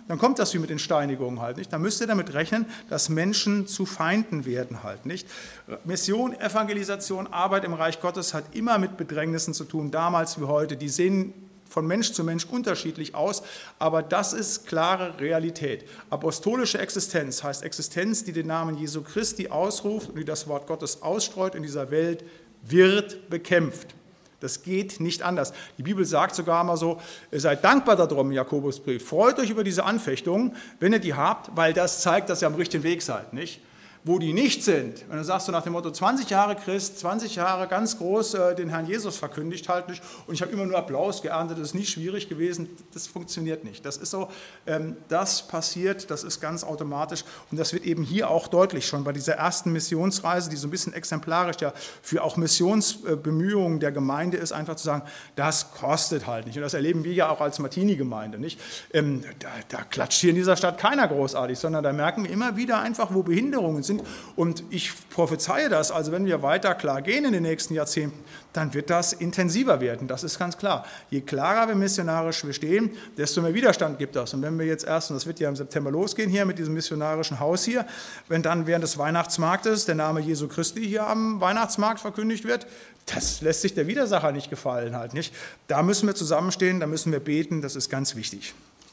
dann kommt das wie mit den Steinigungen halt nicht. Dann müsst ihr damit rechnen, dass Menschen zu Feinden werden halt nicht. Mission, Evangelisation, Arbeit im Reich Gottes hat immer mit Bedrängnissen zu tun, damals wie heute. Die sehen von Mensch zu Mensch unterschiedlich aus, aber das ist klare Realität. Apostolische Existenz heißt Existenz, die den Namen Jesu Christi ausruft und die das Wort Gottes ausstreut in dieser Welt, wird bekämpft. Das geht nicht anders. Die Bibel sagt sogar mal so, seid dankbar darum, Jakobusbrief, freut euch über diese Anfechtungen, wenn ihr die habt, weil das zeigt, dass ihr am richtigen Weg seid, nicht? Wo die nicht sind, wenn du sagst so nach dem Motto zwanzig Jahre Christ, zwanzig Jahre ganz groß äh, den Herrn Jesus verkündigt halt nicht und ich habe immer nur Applaus geerntet, das ist nie schwierig gewesen, das funktioniert nicht. Das ist so, ähm, das passiert, das ist ganz automatisch und das wird eben hier auch deutlich schon bei dieser ersten Missionsreise, die so ein bisschen exemplarisch ja für auch Missionsbemühungen der Gemeinde ist, einfach zu sagen, das kostet halt nicht und das erleben wir ja auch als Martini-Gemeinde, nicht? Ähm, da, da klatscht hier in dieser Stadt keiner großartig, sondern da merken wir immer wieder einfach, wo Behinderungen sind. Und ich prophezeie das, also wenn wir weiter klar gehen in den nächsten Jahrzehnten, dann wird das intensiver werden, das ist ganz klar. Je klarer wir missionarisch wir stehen, desto mehr Widerstand gibt das. Und wenn wir jetzt erst, und das wird ja im September losgehen hier mit diesem missionarischen Haus hier, wenn dann während des Weihnachtsmarktes der Name Jesu Christi hier am Weihnachtsmarkt verkündigt wird, das lässt sich der Widersacher nicht gefallen halt nicht. Da müssen wir zusammenstehen, da müssen wir beten, das ist ganz wichtig.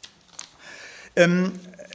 Ähm,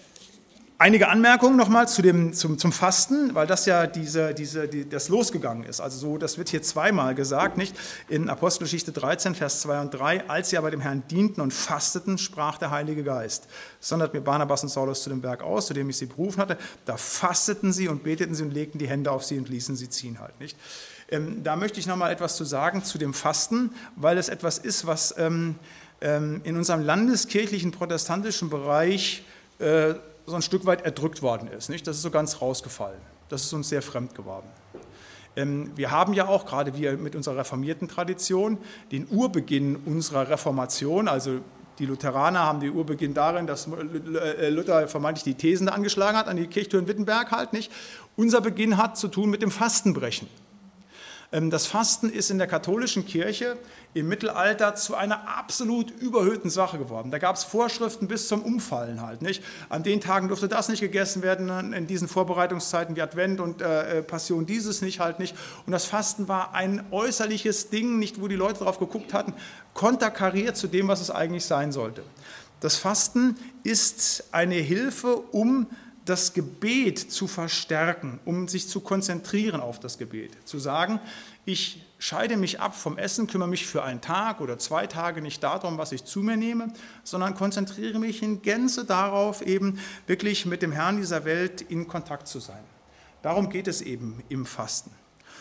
Einige Anmerkungen nochmal zu dem, zum, zum Fasten, weil das ja diese, diese, die, das losgegangen ist. Also so, das wird hier zweimal gesagt, nicht? In Apostelgeschichte dreizehn, Vers zwei und drei, als sie aber dem Herrn dienten und fasteten, sprach der Heilige Geist. Sondert mir Barnabas und Saulus zu dem Berg aus, zu dem ich sie berufen hatte. Da fasteten sie und beteten sie und legten die Hände auf sie und ließen sie ziehen halt, nicht? Ähm, da möchte ich nochmal etwas zu sagen zu dem Fasten, weil es etwas ist, was ähm, ähm, in unserem landeskirchlichen protestantischen Bereich äh, so ein Stück weit erdrückt worden ist. Nicht? Das ist so ganz rausgefallen. Das ist uns sehr fremd geworden. Ähm, wir haben ja auch, gerade wir mit unserer reformierten Tradition, den Urbeginn unserer Reformation, also die Lutheraner haben den Urbeginn darin, dass Luther vermeintlich die Thesen da angeschlagen hat, an die Kirchtür in Wittenberg halt nicht. Unser Beginn hat zu tun mit dem Fastenbrechen. Das Fasten ist in der katholischen Kirche im Mittelalter zu einer absolut überhöhten Sache geworden. Da gab es Vorschriften bis zum Umfallen halt, nicht? An den Tagen durfte das nicht gegessen werden, in diesen Vorbereitungszeiten wie Advent und äh, Passion dieses nicht halt nicht. Und das Fasten war ein äußerliches Ding, nicht, wo die Leute drauf geguckt hatten, konterkariert zu dem, was es eigentlich sein sollte. Das Fasten ist eine Hilfe, um das Gebet zu verstärken, um sich zu konzentrieren auf das Gebet. Zu sagen, ich scheide mich ab vom Essen, kümmere mich für einen Tag oder zwei Tage nicht darum, was ich zu mir nehme, sondern konzentriere mich in Gänze darauf, eben wirklich mit dem Herrn dieser Welt in Kontakt zu sein. Darum geht es eben im Fasten.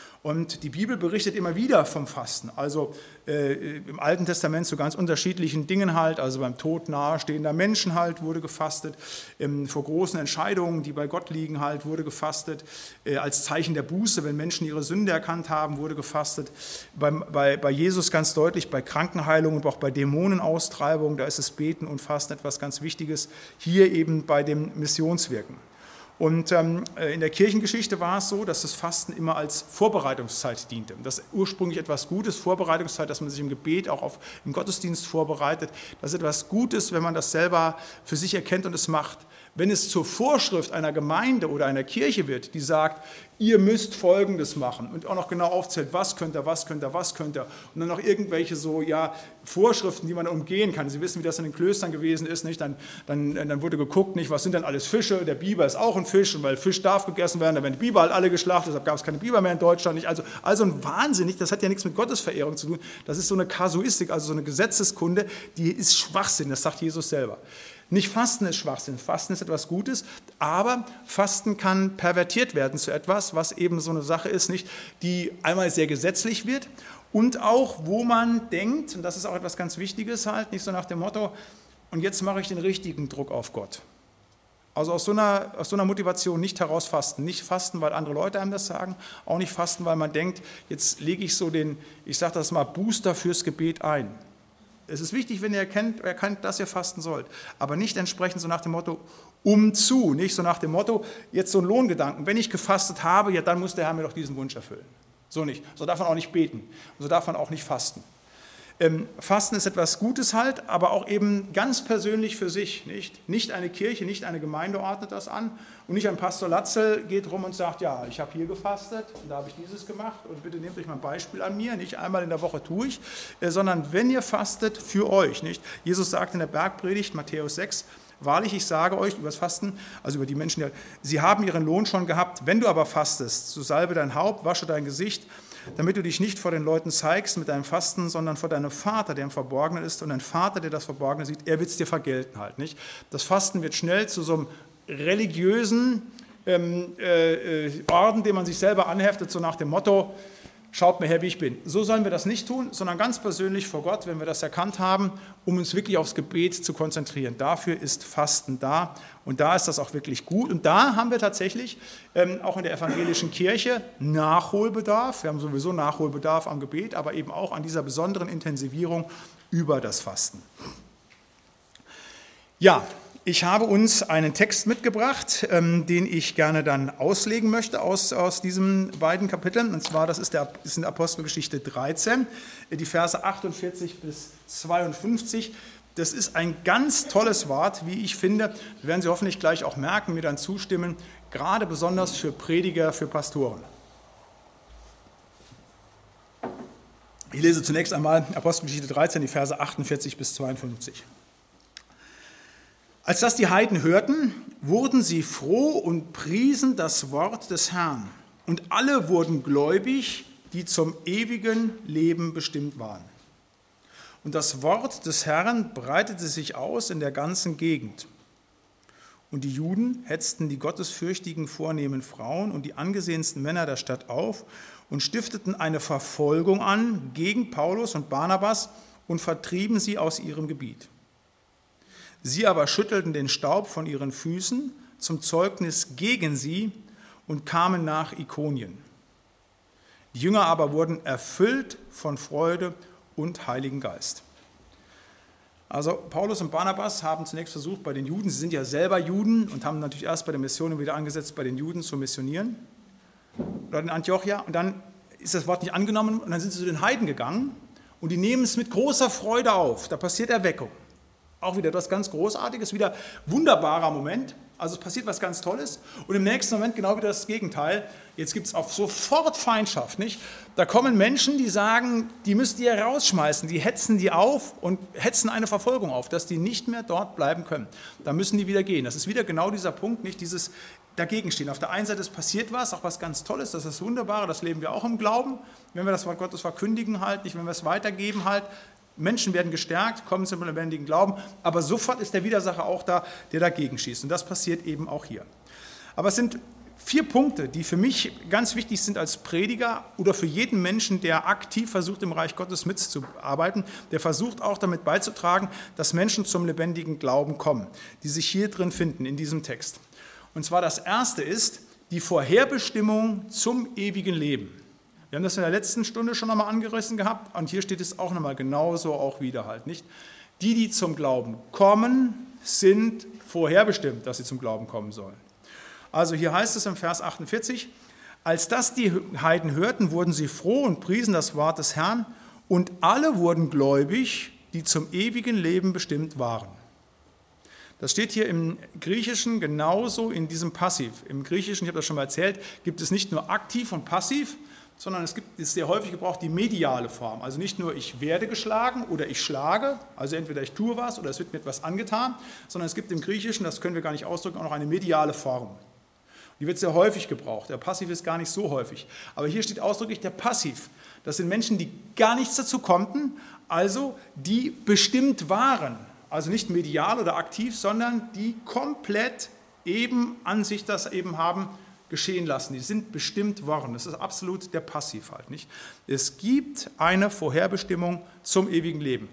Und die Bibel berichtet immer wieder vom Fasten, also äh, im Alten Testament zu ganz unterschiedlichen Dingen halt, also beim Tod nahestehender Menschen halt wurde gefastet, ähm, vor großen Entscheidungen, die bei Gott liegen halt, wurde gefastet, äh, als Zeichen der Buße, wenn Menschen ihre Sünde erkannt haben, wurde gefastet. Beim, bei, bei Jesus ganz deutlich, bei Krankenheilung und auch bei Dämonenaustreibung, da ist es Beten und Fasten etwas ganz Wichtiges, hier eben bei dem Missionswirken. Und ähm, in der Kirchengeschichte war es so, dass das Fasten immer als Vorbereitungszeit diente. Das ist ursprünglich etwas Gutes, Vorbereitungszeit, dass man sich im Gebet auch auf, im Gottesdienst vorbereitet. Das ist etwas Gutes, wenn man das selber für sich erkennt und es macht. Wenn es zur Vorschrift einer Gemeinde oder einer Kirche wird, die sagt, ihr müsst Folgendes machen und auch noch genau aufzählt, was könnt ihr, was könnt ihr, was könnt ihr und dann noch irgendwelche so, ja, Vorschriften, die man umgehen kann. Sie wissen, wie das in den Klöstern gewesen ist, nicht? Dann, dann, dann wurde geguckt, nicht, was sind denn alles Fische, der Biber ist auch ein Fisch und weil Fisch darf gegessen werden, dann werden die Biber halt alle geschlachtet, deshalb gab es keine Biber mehr in Deutschland. Nicht? Also, also ein Wahnsinn, nicht? Das hat ja nichts mit Gottesverehrung zu tun, das ist so eine Kasuistik, also so eine Gesetzeskunde, die ist Schwachsinn, das sagt Jesus selber. Nicht Fasten ist Schwachsinn, Fasten ist etwas Gutes, aber Fasten kann pervertiert werden zu etwas, was eben so eine Sache ist, nicht, die einmal sehr gesetzlich wird und auch, wo man denkt, und das ist auch etwas ganz Wichtiges halt, nicht so nach dem Motto, und jetzt mache ich den richtigen Druck auf Gott. Also aus so einer, aus so einer Motivation nicht heraus fasten, nicht fasten, weil andere Leute einem das sagen, auch nicht fasten, weil man denkt, jetzt lege ich so den, ich sage das mal, Booster fürs Gebet ein. Es ist wichtig, wenn ihr erkennt, erkennt, dass ihr fasten sollt, aber nicht entsprechend so nach dem Motto, um zu, nicht so nach dem Motto, jetzt so ein Lohngedanken, wenn ich gefastet habe, ja dann muss der Herr mir doch diesen Wunsch erfüllen. So nicht, so darf man auch nicht beten, so darf man auch nicht fasten. Ähm, Fasten ist etwas Gutes halt, aber auch eben ganz persönlich für sich. Nicht, nicht eine Kirche, nicht eine Gemeinde ordnet das an und nicht ein Pastor Latzel geht rum und sagt, ja, ich habe hier gefastet und da habe ich dieses gemacht und bitte nehmt euch mal ein Beispiel an mir. Nicht einmal in der Woche tue ich, äh, sondern wenn ihr fastet, für euch. Nicht? Jesus sagt in der Bergpredigt, Matthäus sechs, wahrlich, ich sage euch über das Fasten, also über die Menschen, sie haben ihren Lohn schon gehabt. Wenn du aber fastest, so salbe dein Haupt, wasche dein Gesicht, damit du dich nicht vor den Leuten zeigst mit deinem Fasten, sondern vor deinem Vater, der im Verborgenen ist. Und ein Vater, der das Verborgene sieht, er wird es dir vergelten halt, nicht? Das Fasten wird schnell zu so einem religiösen ähm, äh, Orden, den man sich selber anheftet, so nach dem Motto, schaut mir her, wie ich bin. So sollen wir das nicht tun, sondern ganz persönlich vor Gott, wenn wir das erkannt haben, um uns wirklich aufs Gebet zu konzentrieren. Dafür ist Fasten da und da ist das auch wirklich gut. Und da haben wir tatsächlich ähm, auch in der evangelischen Kirche Nachholbedarf. Wir haben sowieso Nachholbedarf am Gebet, aber eben auch an dieser besonderen Intensivierung über das Fasten. Ja, ich habe uns einen Text mitgebracht, ähm, den ich gerne dann auslegen möchte aus, aus diesen beiden Kapiteln. Und zwar, das ist, der, das ist in Apostelgeschichte dreizehn, die Verse achtundvierzig bis zweiundfünfzig. Das ist ein ganz tolles Wort, wie ich finde. Wir werden Sie hoffentlich gleich auch merken, mir dann zustimmen, gerade besonders für Prediger, für Pastoren. Ich lese zunächst einmal Apostelgeschichte dreizehn, die Verse achtundvierzig bis zweiundfünfzig. Als das die Heiden hörten, wurden sie froh und priesen das Wort des Herrn. Und alle wurden gläubig, die zum ewigen Leben bestimmt waren. Und das Wort des Herrn breitete sich aus in der ganzen Gegend. Und die Juden hetzten die gottesfürchtigen vornehmen Frauen und die angesehensten Männer der Stadt auf und stifteten eine Verfolgung an gegen Paulus und Barnabas und vertrieben sie aus ihrem Gebiet. Sie aber schüttelten den Staub von ihren Füßen zum Zeugnis gegen sie und kamen nach Ikonien. Die Jünger aber wurden erfüllt von Freude und Heiligen Geist. Also Paulus und Barnabas haben zunächst versucht bei den Juden, sie sind ja selber Juden und haben natürlich erst bei der Mission wieder angesetzt, bei den Juden zu missionieren, oder in Antiochia, und dann ist das Wort nicht angenommen und dann sind sie zu den Heiden gegangen und die nehmen es mit großer Freude auf. Da passiert Erweckung. Auch wieder etwas ganz Großartiges, wieder wunderbarer Moment. Also es passiert was ganz Tolles und im nächsten Moment genau wieder das Gegenteil. Jetzt gibt es auch sofort Feindschaft, nicht? Da kommen Menschen, die sagen, die müsst ihr rausschmeißen, die hetzen die auf und hetzen eine Verfolgung auf, dass die nicht mehr dort bleiben können. Da müssen die wieder gehen. Das ist wieder genau dieser Punkt, nicht dieses Dagegenstehen. Auf der einen Seite es passiert was, auch was ganz Tolles, das ist das Wunderbare, das leben wir auch im Glauben, wenn wir das Wort Gottes verkündigen halt, nicht wenn wir es weitergeben halt. Menschen werden gestärkt, kommen zum lebendigen Glauben, aber sofort ist der Widersacher auch da, der dagegen schießt. Und das passiert eben auch hier. Aber es sind vier Punkte, die für mich ganz wichtig sind als Prediger oder für jeden Menschen, der aktiv versucht, im Reich Gottes mitzuarbeiten, der versucht auch damit beizutragen, dass Menschen zum lebendigen Glauben kommen, die sich hier drin finden in diesem Text. Und zwar das erste ist die Vorherbestimmung zum ewigen Leben. Wir haben das in der letzten Stunde schon einmal angerissen gehabt und hier steht es auch nochmal genauso auch wieder halt, nicht? Die, die zum Glauben kommen, sind vorherbestimmt, dass sie zum Glauben kommen sollen. Also hier heißt es im Vers achtundvierzig, als das die Heiden hörten, wurden sie froh und priesen das Wort des Herrn und alle wurden gläubig, die zum ewigen Leben bestimmt waren. Das steht hier im Griechischen genauso in diesem Passiv. Im Griechischen, ich habe das schon mal erzählt, gibt es nicht nur aktiv und passiv, sondern es gibt, ist sehr häufig gebraucht die mediale Form. Also nicht nur ich werde geschlagen oder ich schlage, also entweder ich tue was oder es wird mir etwas angetan, sondern es gibt im Griechischen, das können wir gar nicht ausdrücken, auch noch eine mediale Form. Die wird sehr häufig gebraucht. Der Passiv ist gar nicht so häufig. Aber hier steht ausdrücklich der Passiv. Das sind Menschen, die gar nichts dazu konnten, also die bestimmt waren. Also nicht medial oder aktiv, sondern die komplett eben an sich das eben haben geschehen lassen. Die sind bestimmt worden. Das ist absolut der Passiv halt, nicht? Es gibt eine Vorherbestimmung zum ewigen Leben.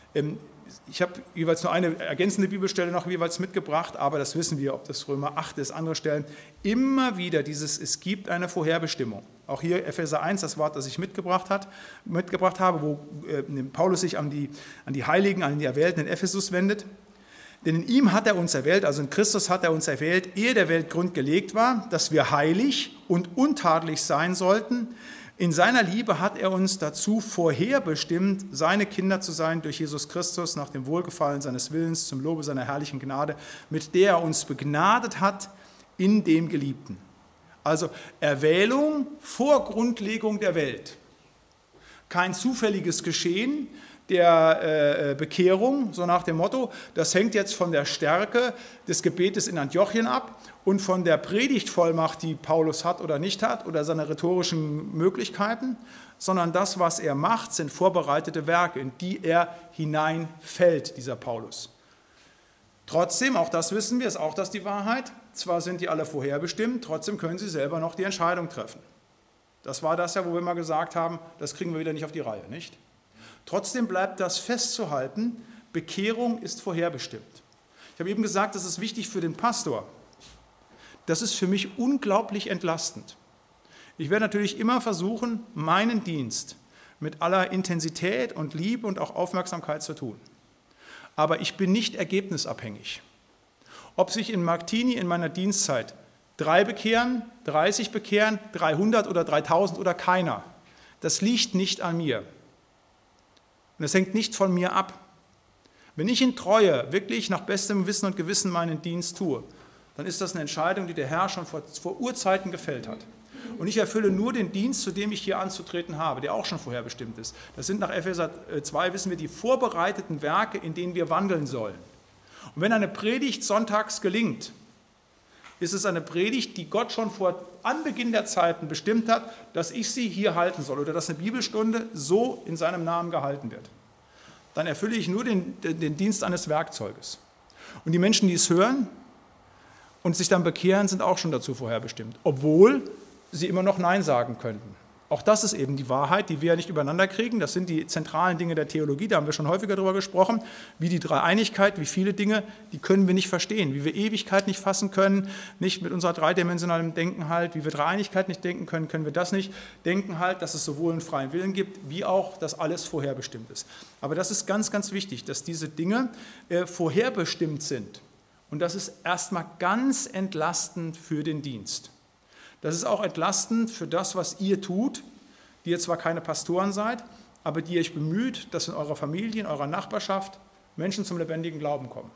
Ich habe jeweils nur eine ergänzende Bibelstelle noch jeweils mitgebracht, aber das wissen wir, ob das Römer acht ist, andere Stellen. Immer wieder dieses, es gibt eine Vorherbestimmung. Auch hier Epheser eins, das Wort, das ich mitgebracht, hat, mitgebracht habe, wo äh, Paulus sich an die, an die Heiligen, an die Erwählten in Ephesus wendet. Denn in ihm hat er uns erwählt, also in Christus hat er uns erwählt, ehe der Welt Grund gelegt war, dass wir heilig und untadelig sein sollten, In seiner Liebe hat er uns dazu vorherbestimmt, seine Kinder zu sein durch Jesus Christus nach dem Wohlgefallen seines Willens zum Lobe seiner herrlichen Gnade, mit der er uns begnadet hat in dem Geliebten. Also Erwählung vor Grundlegung der Welt. Kein zufälliges Geschehen der äh, Bekehrung, so nach dem Motto, das hängt jetzt von der Stärke des Gebetes in Antiochien ab und von der Predigtvollmacht, die Paulus hat oder nicht hat, oder seiner rhetorischen Möglichkeiten, sondern das, was er macht, sind vorbereitete Werke, in die er hineinfällt, dieser Paulus. Trotzdem, auch das wissen wir, ist auch das die Wahrheit, zwar sind die alle vorherbestimmt, trotzdem können sie selber noch die Entscheidung treffen. Das war das ja, wo wir mal gesagt haben, das kriegen wir wieder nicht auf die Reihe, nicht? Trotzdem bleibt das festzuhalten, Bekehrung ist vorherbestimmt. Ich habe eben gesagt, das ist wichtig für den Pastor. Das ist für mich unglaublich entlastend. Ich werde natürlich immer versuchen, meinen Dienst mit aller Intensität und Liebe und auch Aufmerksamkeit zu tun. Aber ich bin nicht ergebnisabhängig. Ob sich in Marktini in meiner Dienstzeit drei bekehren, dreißig bekehren, dreihundert oder dreitausend oder keiner, das liegt nicht an mir. Und es hängt nicht von mir ab. Wenn ich in Treue wirklich nach bestem Wissen und Gewissen meinen Dienst tue, dann ist das eine Entscheidung, die der Herr schon vor, vor Urzeiten gefällt hat. Und ich erfülle nur den Dienst, zu dem ich hier anzutreten habe, der auch schon vorherbestimmt ist. Das sind nach Epheser zwei, wissen wir, die vorbereiteten Werke, in denen wir wandeln sollen. Und wenn eine Predigt sonntags gelingt, ist es eine Predigt, die Gott schon vor Anbeginn der Zeiten bestimmt hat, dass ich sie hier halten soll oder dass eine Bibelstunde so in seinem Namen gehalten wird. Dann erfülle ich nur den, den Dienst eines Werkzeuges. Und die Menschen, die es hören und sich dann bekehren, sind auch schon dazu vorherbestimmt, obwohl sie immer noch Nein sagen könnten. Auch das ist eben die Wahrheit, die wir ja nicht übereinander kriegen. Das sind die zentralen Dinge der Theologie, da haben wir schon häufiger darüber gesprochen, wie die Dreieinigkeit, wie viele Dinge, die können wir nicht verstehen, wie wir Ewigkeit nicht fassen können, nicht mit unserer dreidimensionalen Denken halt, wie wir Dreieinigkeit nicht denken können, können wir das nicht denken halt, dass es sowohl einen freien Willen gibt, wie auch, dass alles vorherbestimmt ist. Aber das ist ganz, ganz wichtig, dass diese Dinge äh, vorherbestimmt sind. Und das ist erstmal ganz entlastend für den Dienst. Das ist auch entlastend für das, was ihr tut, die ihr zwar keine Pastoren seid, aber die ihr euch bemüht, dass in eurer Familie, in eurer Nachbarschaft Menschen zum lebendigen Glauben kommen.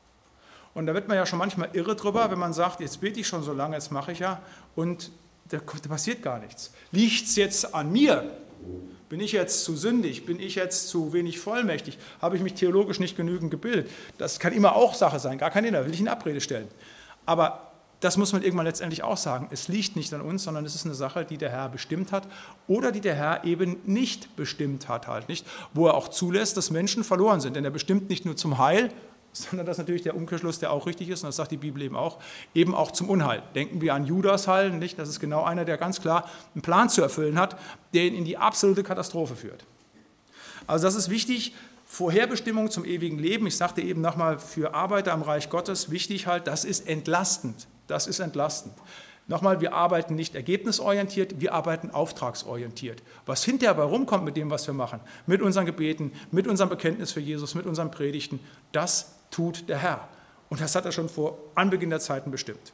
Und da wird man ja schon manchmal irre drüber, wenn man sagt, jetzt bete ich schon so lange, jetzt mache ich ja, und da passiert gar nichts. Liegt es jetzt an mir? Bin ich jetzt zu sündig? Bin ich jetzt zu wenig vollmächtig? Habe ich mich theologisch nicht genügend gebildet? Das kann immer auch Sache sein, gar kein Thema, will ich in Abrede stellen. Aber das muss man irgendwann letztendlich auch sagen. Es liegt nicht an uns, sondern es ist eine Sache, die der Herr bestimmt hat oder die der Herr eben nicht bestimmt hat, halt nicht, wo er auch zulässt, dass Menschen verloren sind. Denn er bestimmt nicht nur zum Heil, sondern das ist natürlich der Umkehrschluss, der auch richtig ist, und das sagt die Bibel eben auch, eben auch zum Unheil. Denken wir an Judas halt, nicht? Das ist genau einer, der ganz klar einen Plan zu erfüllen hat, der ihn in die absolute Katastrophe führt. Also das ist wichtig. Vorherbestimmung zum ewigen Leben, ich sagte eben nochmal, für Arbeiter am Reich Gottes, wichtig halt, das ist entlastend. Das ist entlastend. Nochmal, wir arbeiten nicht ergebnisorientiert, wir arbeiten auftragsorientiert. Was hinterher bei rumkommt mit dem, was wir machen, mit unseren Gebeten, mit unserem Bekenntnis für Jesus, mit unseren Predigten, das tut der Herr. Und das hat er schon vor Anbeginn der Zeiten bestimmt.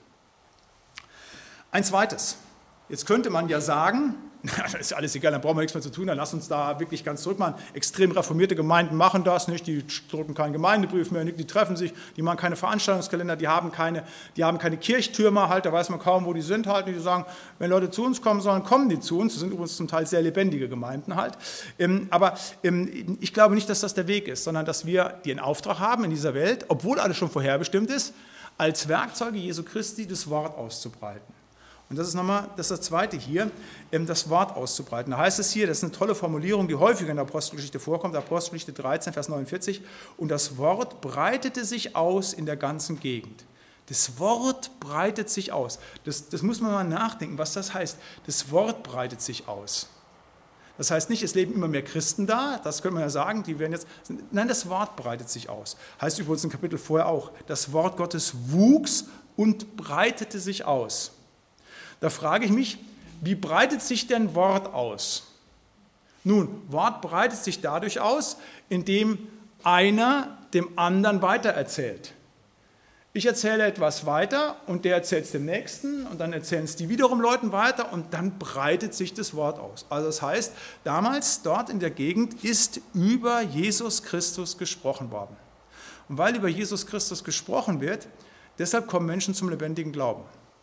Ein zweites. Jetzt könnte man ja sagen, das ist alles egal, dann brauchen wir nichts mehr zu tun, dann lass uns da wirklich ganz zurück machen. Extrem reformierte Gemeinden machen das nicht, die drucken keinen Gemeindebrief mehr, die treffen sich, die machen keine Veranstaltungskalender, die haben keine, die haben keine Kirchtürmer, halt, da weiß man kaum, wo die sind halt. Die sagen, wenn Leute zu uns kommen sollen, kommen die zu uns. Das sind übrigens zum Teil sehr lebendige Gemeinden halt. Aber ich glaube nicht, dass das der Weg ist, sondern dass wir den Auftrag haben in dieser Welt, obwohl alles schon vorherbestimmt ist, als Werkzeuge Jesu Christi das Wort auszubreiten. Und das ist nochmal, das ist das Zweite hier, das Wort auszubreiten. Da heißt es hier, das ist eine tolle Formulierung, die häufiger in der Apostelgeschichte vorkommt, Apostelgeschichte dreizehn, Vers neunundvierzig, und das Wort breitete sich aus in der ganzen Gegend. Das Wort breitet sich aus. Das, das muss man mal nachdenken, was das heißt. Das Wort breitet sich aus. Das heißt nicht, es leben immer mehr Christen da, das könnte man ja sagen, die werden jetzt, nein, das Wort breitet sich aus. Heißt übrigens im Kapitel vorher auch, das Wort Gottes wuchs und breitete sich aus. Da frage ich mich, wie breitet sich denn Wort aus? Nun, Wort breitet sich dadurch aus, indem einer dem anderen weitererzählt. Ich erzähle etwas weiter und der erzählt es dem Nächsten und dann erzählen es die wiederum Leuten weiter und dann breitet sich das Wort aus. Also das heißt, damals dort in der Gegend ist über Jesus Christus gesprochen worden. Und weil über Jesus Christus gesprochen wird, deshalb kommen Menschen zum lebendigen Glauben.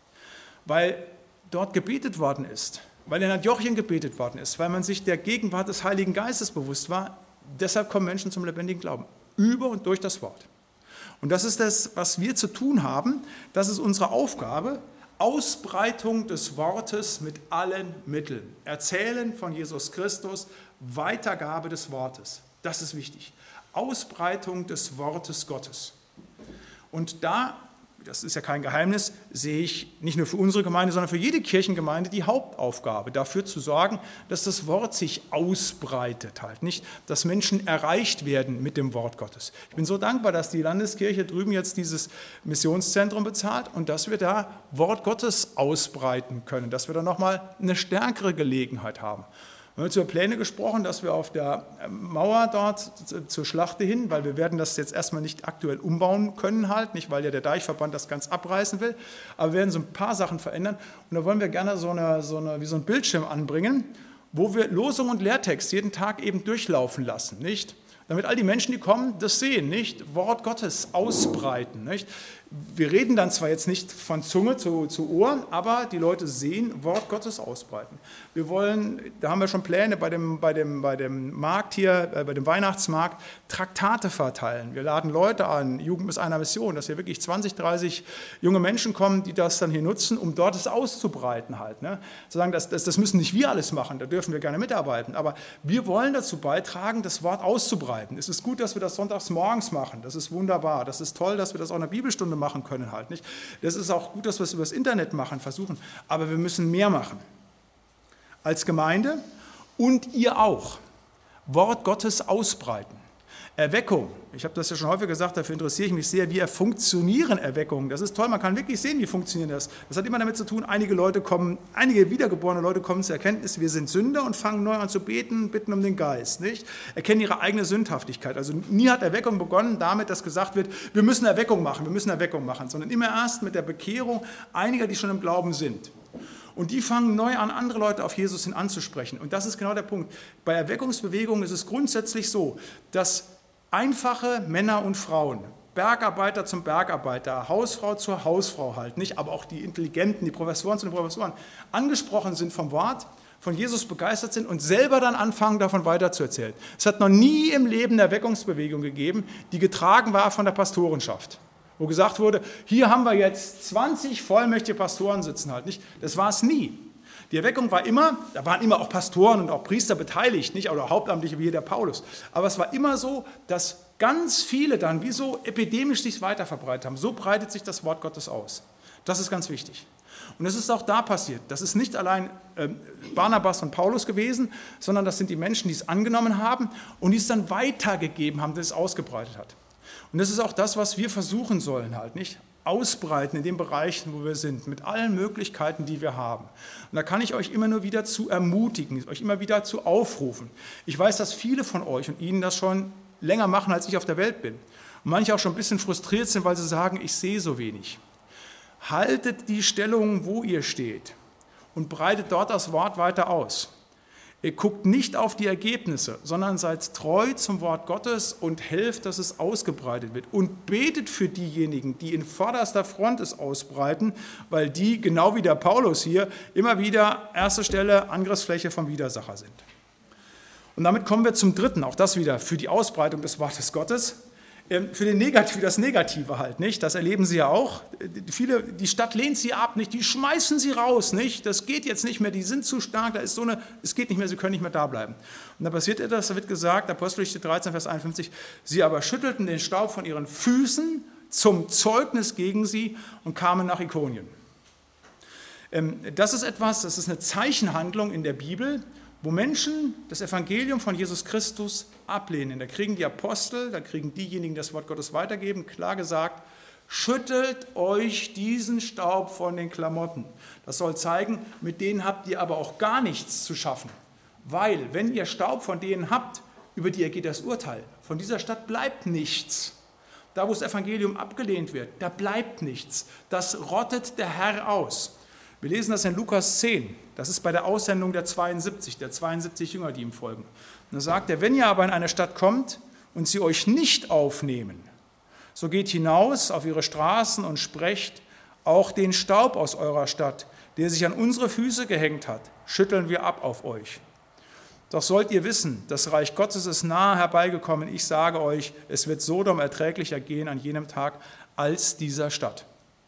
Weil dort gebetet worden ist, weil in Antiochien gebetet worden ist, weil man sich der Gegenwart des Heiligen Geistes bewusst war, deshalb kommen Menschen zum lebendigen Glauben. Über und durch das Wort. Und das ist das, was wir zu tun haben. Das ist unsere Aufgabe. Ausbreitung des Wortes mit allen Mitteln. Erzählen von Jesus Christus, Weitergabe des Wortes. Das ist wichtig. Ausbreitung des Wortes Gottes. Und da, das ist ja kein Geheimnis, sehe ich nicht nur für unsere Gemeinde, sondern für jede Kirchengemeinde die Hauptaufgabe, dafür zu sorgen, dass das Wort sich ausbreitet, halt nicht, dass Menschen erreicht werden mit dem Wort Gottes. Ich bin so dankbar, dass die Landeskirche drüben jetzt dieses Missionszentrum bezahlt und dass wir da Wort Gottes ausbreiten können, dass wir da nochmal eine stärkere Gelegenheit haben. Wir haben jetzt über Pläne gesprochen, dass wir auf der Mauer dort zur Schlachte hin, weil wir werden das jetzt erstmal nicht aktuell umbauen können halt, nicht weil ja der Deichverband das ganz abreißen will, aber wir werden so ein paar Sachen verändern und da wollen wir gerne so eine, so eine, wie so ein Bildschirm anbringen, wo wir Losung und Lehrtext jeden Tag eben durchlaufen lassen, nicht? Damit all die Menschen, die kommen, das sehen, nicht? Wort Gottes ausbreiten, nicht? Wir reden dann zwar jetzt nicht von Zunge zu, zu Ohr, aber die Leute sehen, Wort Gottes ausbreiten. Wir wollen, da haben wir schon Pläne bei dem, bei dem, bei dem Markt hier, äh, bei dem Weihnachtsmarkt, Traktate verteilen. Wir laden Leute an, Jugend ist einer Mission, dass hier wirklich zwanzig, dreißig junge Menschen kommen, die das dann hier nutzen, um dort es auszubreiten halt. Ne? Sozusagen, das, das, das müssen nicht wir alles machen, da dürfen wir gerne mitarbeiten, aber wir wollen dazu beitragen, das Wort auszubreiten. Es ist gut, dass wir das sonntags morgens machen, das ist wunderbar, das ist toll, dass wir das auch in der Bibelstunde machen können halt nicht. Das ist auch gut, dass wir es über das Internet machen, versuchen, aber wir müssen mehr machen. Als Gemeinde und ihr auch. Wort Gottes ausbreiten. Erweckung, ich habe das ja schon häufig gesagt, dafür interessiere ich mich sehr, wie funktionieren Erweckungen. Das ist toll, man kann wirklich sehen, wie funktioniert das. Das hat immer damit zu tun, einige Leute kommen, einige wiedergeborene Leute kommen zur Erkenntnis, wir sind Sünder und fangen neu an zu beten, bitten um den Geist, nicht? Erkennen ihre eigene Sündhaftigkeit. Also nie hat Erweckung begonnen damit, dass gesagt wird, wir müssen Erweckung machen, wir müssen Erweckung machen, sondern immer erst mit der Bekehrung einiger, die schon im Glauben sind. Und die fangen neu an, andere Leute auf Jesus hin anzusprechen. Und das ist genau der Punkt. Bei Erweckungsbewegungen ist es grundsätzlich so, dass einfache Männer und Frauen, Bergarbeiter zum Bergarbeiter, Hausfrau zur Hausfrau halt, nicht, aber auch die Intelligenten, die Professoren zu den Professoren, angesprochen sind vom Wort, von Jesus begeistert sind und selber dann anfangen, davon weiterzuerzählen. Es hat noch nie im Leben eine Erweckungsbewegung gegeben, die getragen war von der Pastorenschaft, wo gesagt wurde, hier haben wir jetzt zwanzig vollmächtige Pastoren sitzen halt, nicht? Das war es nie. Die Erweckung war immer, da waren immer auch Pastoren und auch Priester beteiligt, nicht, oder Hauptamtliche wie hier der Paulus. Aber es war immer so, dass ganz viele dann wie so epidemisch sich weiter verbreitet haben. So breitet sich das Wort Gottes aus. Das ist ganz wichtig. Und es ist auch da passiert. Das ist nicht allein äh, Barnabas und Paulus gewesen, sondern das sind die Menschen, die es angenommen haben und die es dann weitergegeben haben, dass es ausgebreitet hat. Und das ist auch das, was wir versuchen sollen halt, nicht? Ausbreiten in den Bereichen, wo wir sind, mit allen Möglichkeiten, die wir haben. Und da kann ich euch immer nur wieder zu ermutigen, euch immer wieder zu aufrufen. Ich weiß, dass viele von euch und Ihnen das schon länger machen, als ich auf der Welt bin. Und manche auch schon ein bisschen frustriert sind, weil sie sagen, ich sehe so wenig. Haltet die Stellung, wo ihr steht und breitet dort das Wort weiter aus. Ihr guckt nicht auf die Ergebnisse, sondern seid treu zum Wort Gottes und helft, dass es ausgebreitet wird. Und betet für diejenigen, die in vorderster Front es ausbreiten, weil die, genau wie der Paulus hier, immer wieder erste Stelle Angriffsfläche vom Widersacher sind. Und damit kommen wir zum dritten, auch das wieder für die Ausbreitung des Wortes Gottes. Für, den Negat- für das Negative halt, nicht? Das erleben Sie ja auch. Viele, die Stadt lehnt sie ab, nicht? Die schmeißen sie raus, nicht? Das geht jetzt nicht mehr, die sind zu stark, da ist so eine, es geht nicht mehr, sie können nicht mehr da bleiben. Und da passiert etwas, da wird gesagt, Apostelgeschichte dreizehn, Vers einundfünfzig, sie aber schüttelten den Staub von ihren Füßen zum Zeugnis gegen sie und kamen nach Ikonien. Das ist etwas, das ist eine Zeichenhandlung in der Bibel, wo Menschen das Evangelium von Jesus Christus ablehnen. Da kriegen die Apostel, da kriegen diejenigen, die das Wort Gottes weitergeben, klar gesagt, schüttelt euch diesen Staub von den Klamotten. Das soll zeigen, mit denen habt ihr aber auch gar nichts zu schaffen. Weil, wenn ihr Staub von denen habt, über die ergeht das Urteil. Von dieser Stadt bleibt nichts. Da, wo das Evangelium abgelehnt wird, da bleibt nichts. Das rottet der Herr aus. Wir lesen das in Lukas zehn. Das ist bei der Aussendung der zweiundsiebzig, der zweiundsiebzig Jünger, die ihm folgen. Und da sagt er, wenn ihr aber in eine Stadt kommt und sie euch nicht aufnehmen, so geht hinaus auf ihre Straßen und sprecht, auch den Staub aus eurer Stadt, der sich an unsere Füße gehängt hat, schütteln wir ab auf euch. Doch sollt ihr wissen, das Reich Gottes ist nahe herbeigekommen. Ich sage euch, es wird Sodom erträglicher gehen an jenem Tag als dieser Stadt.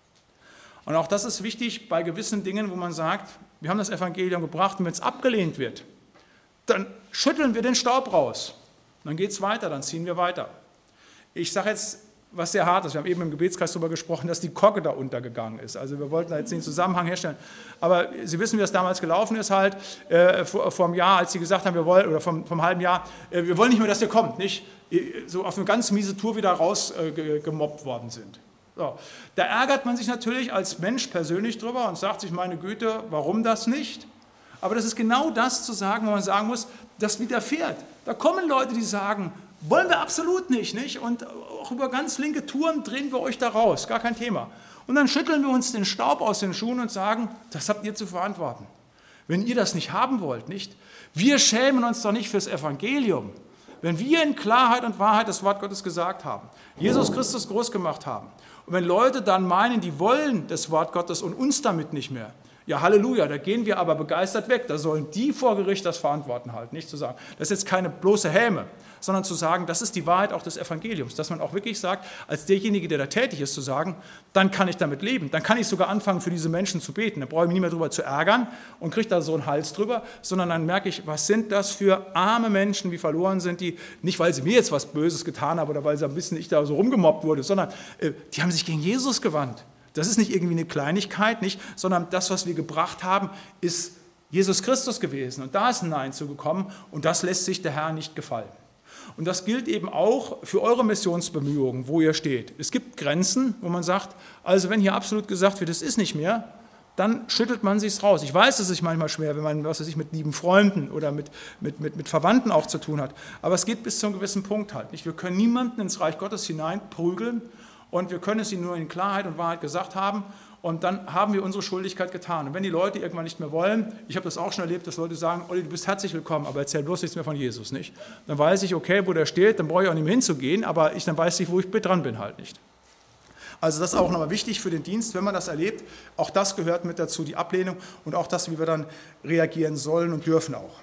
Und auch das ist wichtig bei gewissen Dingen, wo man sagt, wir haben das Evangelium gebracht und wenn es abgelehnt wird, dann schütteln wir den Staub raus. Und dann geht es weiter, dann ziehen wir weiter. Ich sage jetzt, was sehr hart ist. Wir haben eben im Gebetskreis darüber gesprochen, dass die Kogge da untergegangen ist. Also wir wollten da jetzt den Zusammenhang herstellen. Aber Sie wissen, wie das damals gelaufen ist halt, äh, vor, vor einem Jahr, als Sie gesagt haben, wir wollen, oder vom, vom halben Jahr, äh, wir wollen nicht mehr, dass ihr kommt, nicht? So auf eine ganz miese Tour wieder rausgemobbt äh, worden sind. So. Da ärgert man sich natürlich als Mensch persönlich drüber und sagt sich, meine Güte, warum das nicht? Aber das ist genau das zu sagen, wo man sagen muss, das widerfährt. Da kommen Leute, die sagen, wollen wir absolut nicht, nicht? Und auch über ganz linke Touren drehen wir euch da raus, gar kein Thema. Und dann schütteln wir uns den Staub aus den Schuhen und sagen, das habt ihr zu verantworten. Wenn ihr das nicht haben wollt, nicht? Wir schämen uns doch nicht fürs Evangelium. Wenn wir in Klarheit und Wahrheit das Wort Gottes gesagt haben, Jesus Christus groß gemacht haben, und wenn Leute dann meinen, die wollen das Wort Gottes und uns damit nicht mehr, ja, Halleluja, da gehen wir aber begeistert weg. Da sollen die vor Gericht das verantworten halt, nicht zu sagen. Das ist jetzt keine bloße Häme, sondern zu sagen, das ist die Wahrheit auch des Evangeliums. Dass man auch wirklich sagt, als derjenige, der da tätig ist, zu sagen, dann kann ich damit leben. Dann kann ich sogar anfangen, für diese Menschen zu beten. Da brauche ich mich nicht mehr drüber zu ärgern und kriege da so einen Hals drüber, sondern dann merke ich, was sind das für arme Menschen, wie verloren sind die, nicht weil sie mir jetzt was Böses getan haben oder weil sie ein bisschen ich da so rumgemobbt wurde, sondern äh, die haben sich gegen Jesus gewandt. Das ist nicht irgendwie eine Kleinigkeit, nicht, sondern das, was wir gebracht haben, ist Jesus Christus gewesen. Und da ist ein Nein zugekommen und das lässt sich der Herr nicht gefallen. Und das gilt eben auch für eure Missionsbemühungen, wo ihr steht. Es gibt Grenzen, wo man sagt, also wenn hier absolut gesagt wird, es ist nicht mehr, dann schüttelt man sich's raus. Ich weiß, es ist manchmal schwer, wenn man, was weiß ich, mit lieben Freunden oder mit, mit, mit, mit Verwandten auch zu tun hat. Aber es geht bis zu einem gewissen Punkt halt nicht. Wir können niemanden ins Reich Gottes hineinprügeln, und wir können es ihnen nur in Klarheit und Wahrheit gesagt haben und dann haben wir unsere Schuldigkeit getan. Und wenn die Leute irgendwann nicht mehr wollen, ich habe das auch schon erlebt, dass Leute sagen, Olli, du bist herzlich willkommen, aber erzähl bloß nichts mehr von Jesus, nicht? Dann weiß ich, okay, wo der steht, dann brauche ich auch nicht mehr hinzugehen, aber ich dann weiß ich, wo ich dran bin halt nicht. Also das ist auch nochmal wichtig für den Dienst, wenn man das erlebt. Auch das gehört mit dazu, die Ablehnung und auch das, wie wir dann reagieren sollen und dürfen auch.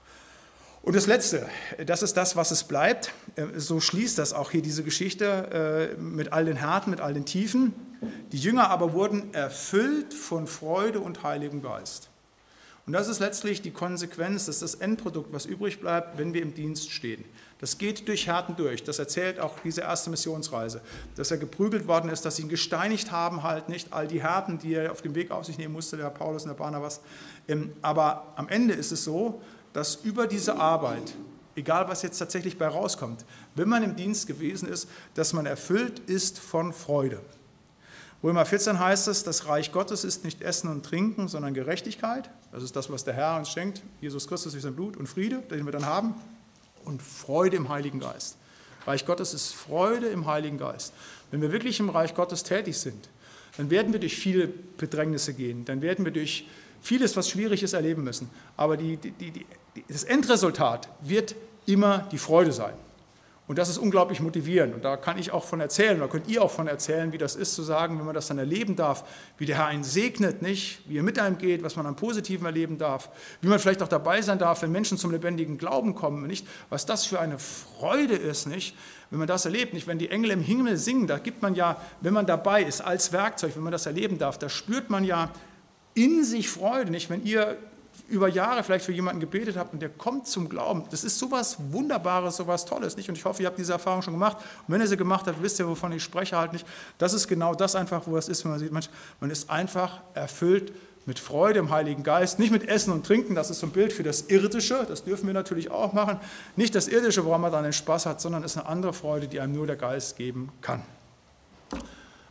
Und das Letzte, das ist das, was es bleibt. So schließt das auch hier diese Geschichte mit all den Härten, mit all den Tiefen. Die Jünger aber wurden erfüllt von Freude und Heiligem Geist. Und das ist letztlich die Konsequenz, das ist das Endprodukt, was übrig bleibt, wenn wir im Dienst stehen. Das geht durch Härten durch. Das erzählt auch diese erste Missionsreise, dass er geprügelt worden ist, dass sie ihn gesteinigt haben, halt nicht all die Härten, die er auf dem Weg auf sich nehmen musste, der Paulus und der Barnabas. Aber am Ende ist es so, dass über diese Arbeit, egal was jetzt tatsächlich bei rauskommt, wenn man im Dienst gewesen ist, dass man erfüllt ist von Freude. Römer vierzehn heißt es, das Reich Gottes ist nicht Essen und Trinken, sondern Gerechtigkeit. Das ist das, was der Herr uns schenkt, Jesus Christus durch sein Blut und Friede, den wir dann haben, und Freude im Heiligen Geist. Reich Gottes ist Freude im Heiligen Geist. Wenn wir wirklich im Reich Gottes tätig sind, dann werden wir durch viele Bedrängnisse gehen, dann werden wir durch vieles, was schwierig ist, erleben müssen. Aber die, die, die, das Endresultat wird immer die Freude sein. Und das ist unglaublich motivierend. Und da kann ich auch von erzählen, oder könnt ihr auch von erzählen, wie das ist, zu sagen, wenn man das dann erleben darf, wie der Herr einen segnet, nicht? Wie er mit einem geht, was man am Positiven erleben darf, wie man vielleicht auch dabei sein darf, wenn Menschen zum lebendigen Glauben kommen, nicht? Was das für eine Freude ist, nicht? Wenn man das erlebt, nicht? Wenn die Engel im Himmel singen, da gibt man ja, wenn man dabei ist, als Werkzeug, wenn man das erleben darf, da spürt man ja in sich Freude, nicht? Wenn ihr über Jahre vielleicht für jemanden gebetet habt und der kommt zum Glauben, das ist sowas Wunderbares, sowas Tolles, nicht? Und ich hoffe, ihr habt diese Erfahrung schon gemacht. Und wenn ihr sie gemacht habt, wisst ihr, wovon ich spreche halt nicht. Das ist genau das einfach, wo es ist, wenn man sieht, man ist einfach erfüllt mit Freude im Heiligen Geist, nicht mit Essen und Trinken, das ist so ein Bild für das Irdische, das dürfen wir natürlich auch machen. Nicht das Irdische, woran man dann den Spaß hat, sondern es ist eine andere Freude, die einem nur der Geist geben kann.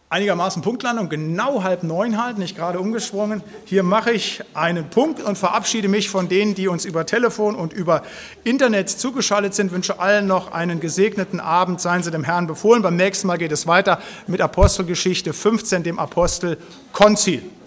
einigermaßen Punktlandung, genau halb neun halt, nicht gerade umgesprungen. Hier mache ich einen Punkt und verabschiede mich von denen, die uns über Telefon und über Internet zugeschaltet sind. Ich wünsche allen noch einen gesegneten Abend. Seien Sie dem Herrn befohlen. Beim nächsten Mal geht es weiter mit Apostelgeschichte fünfzehn, dem Apostel Konzil.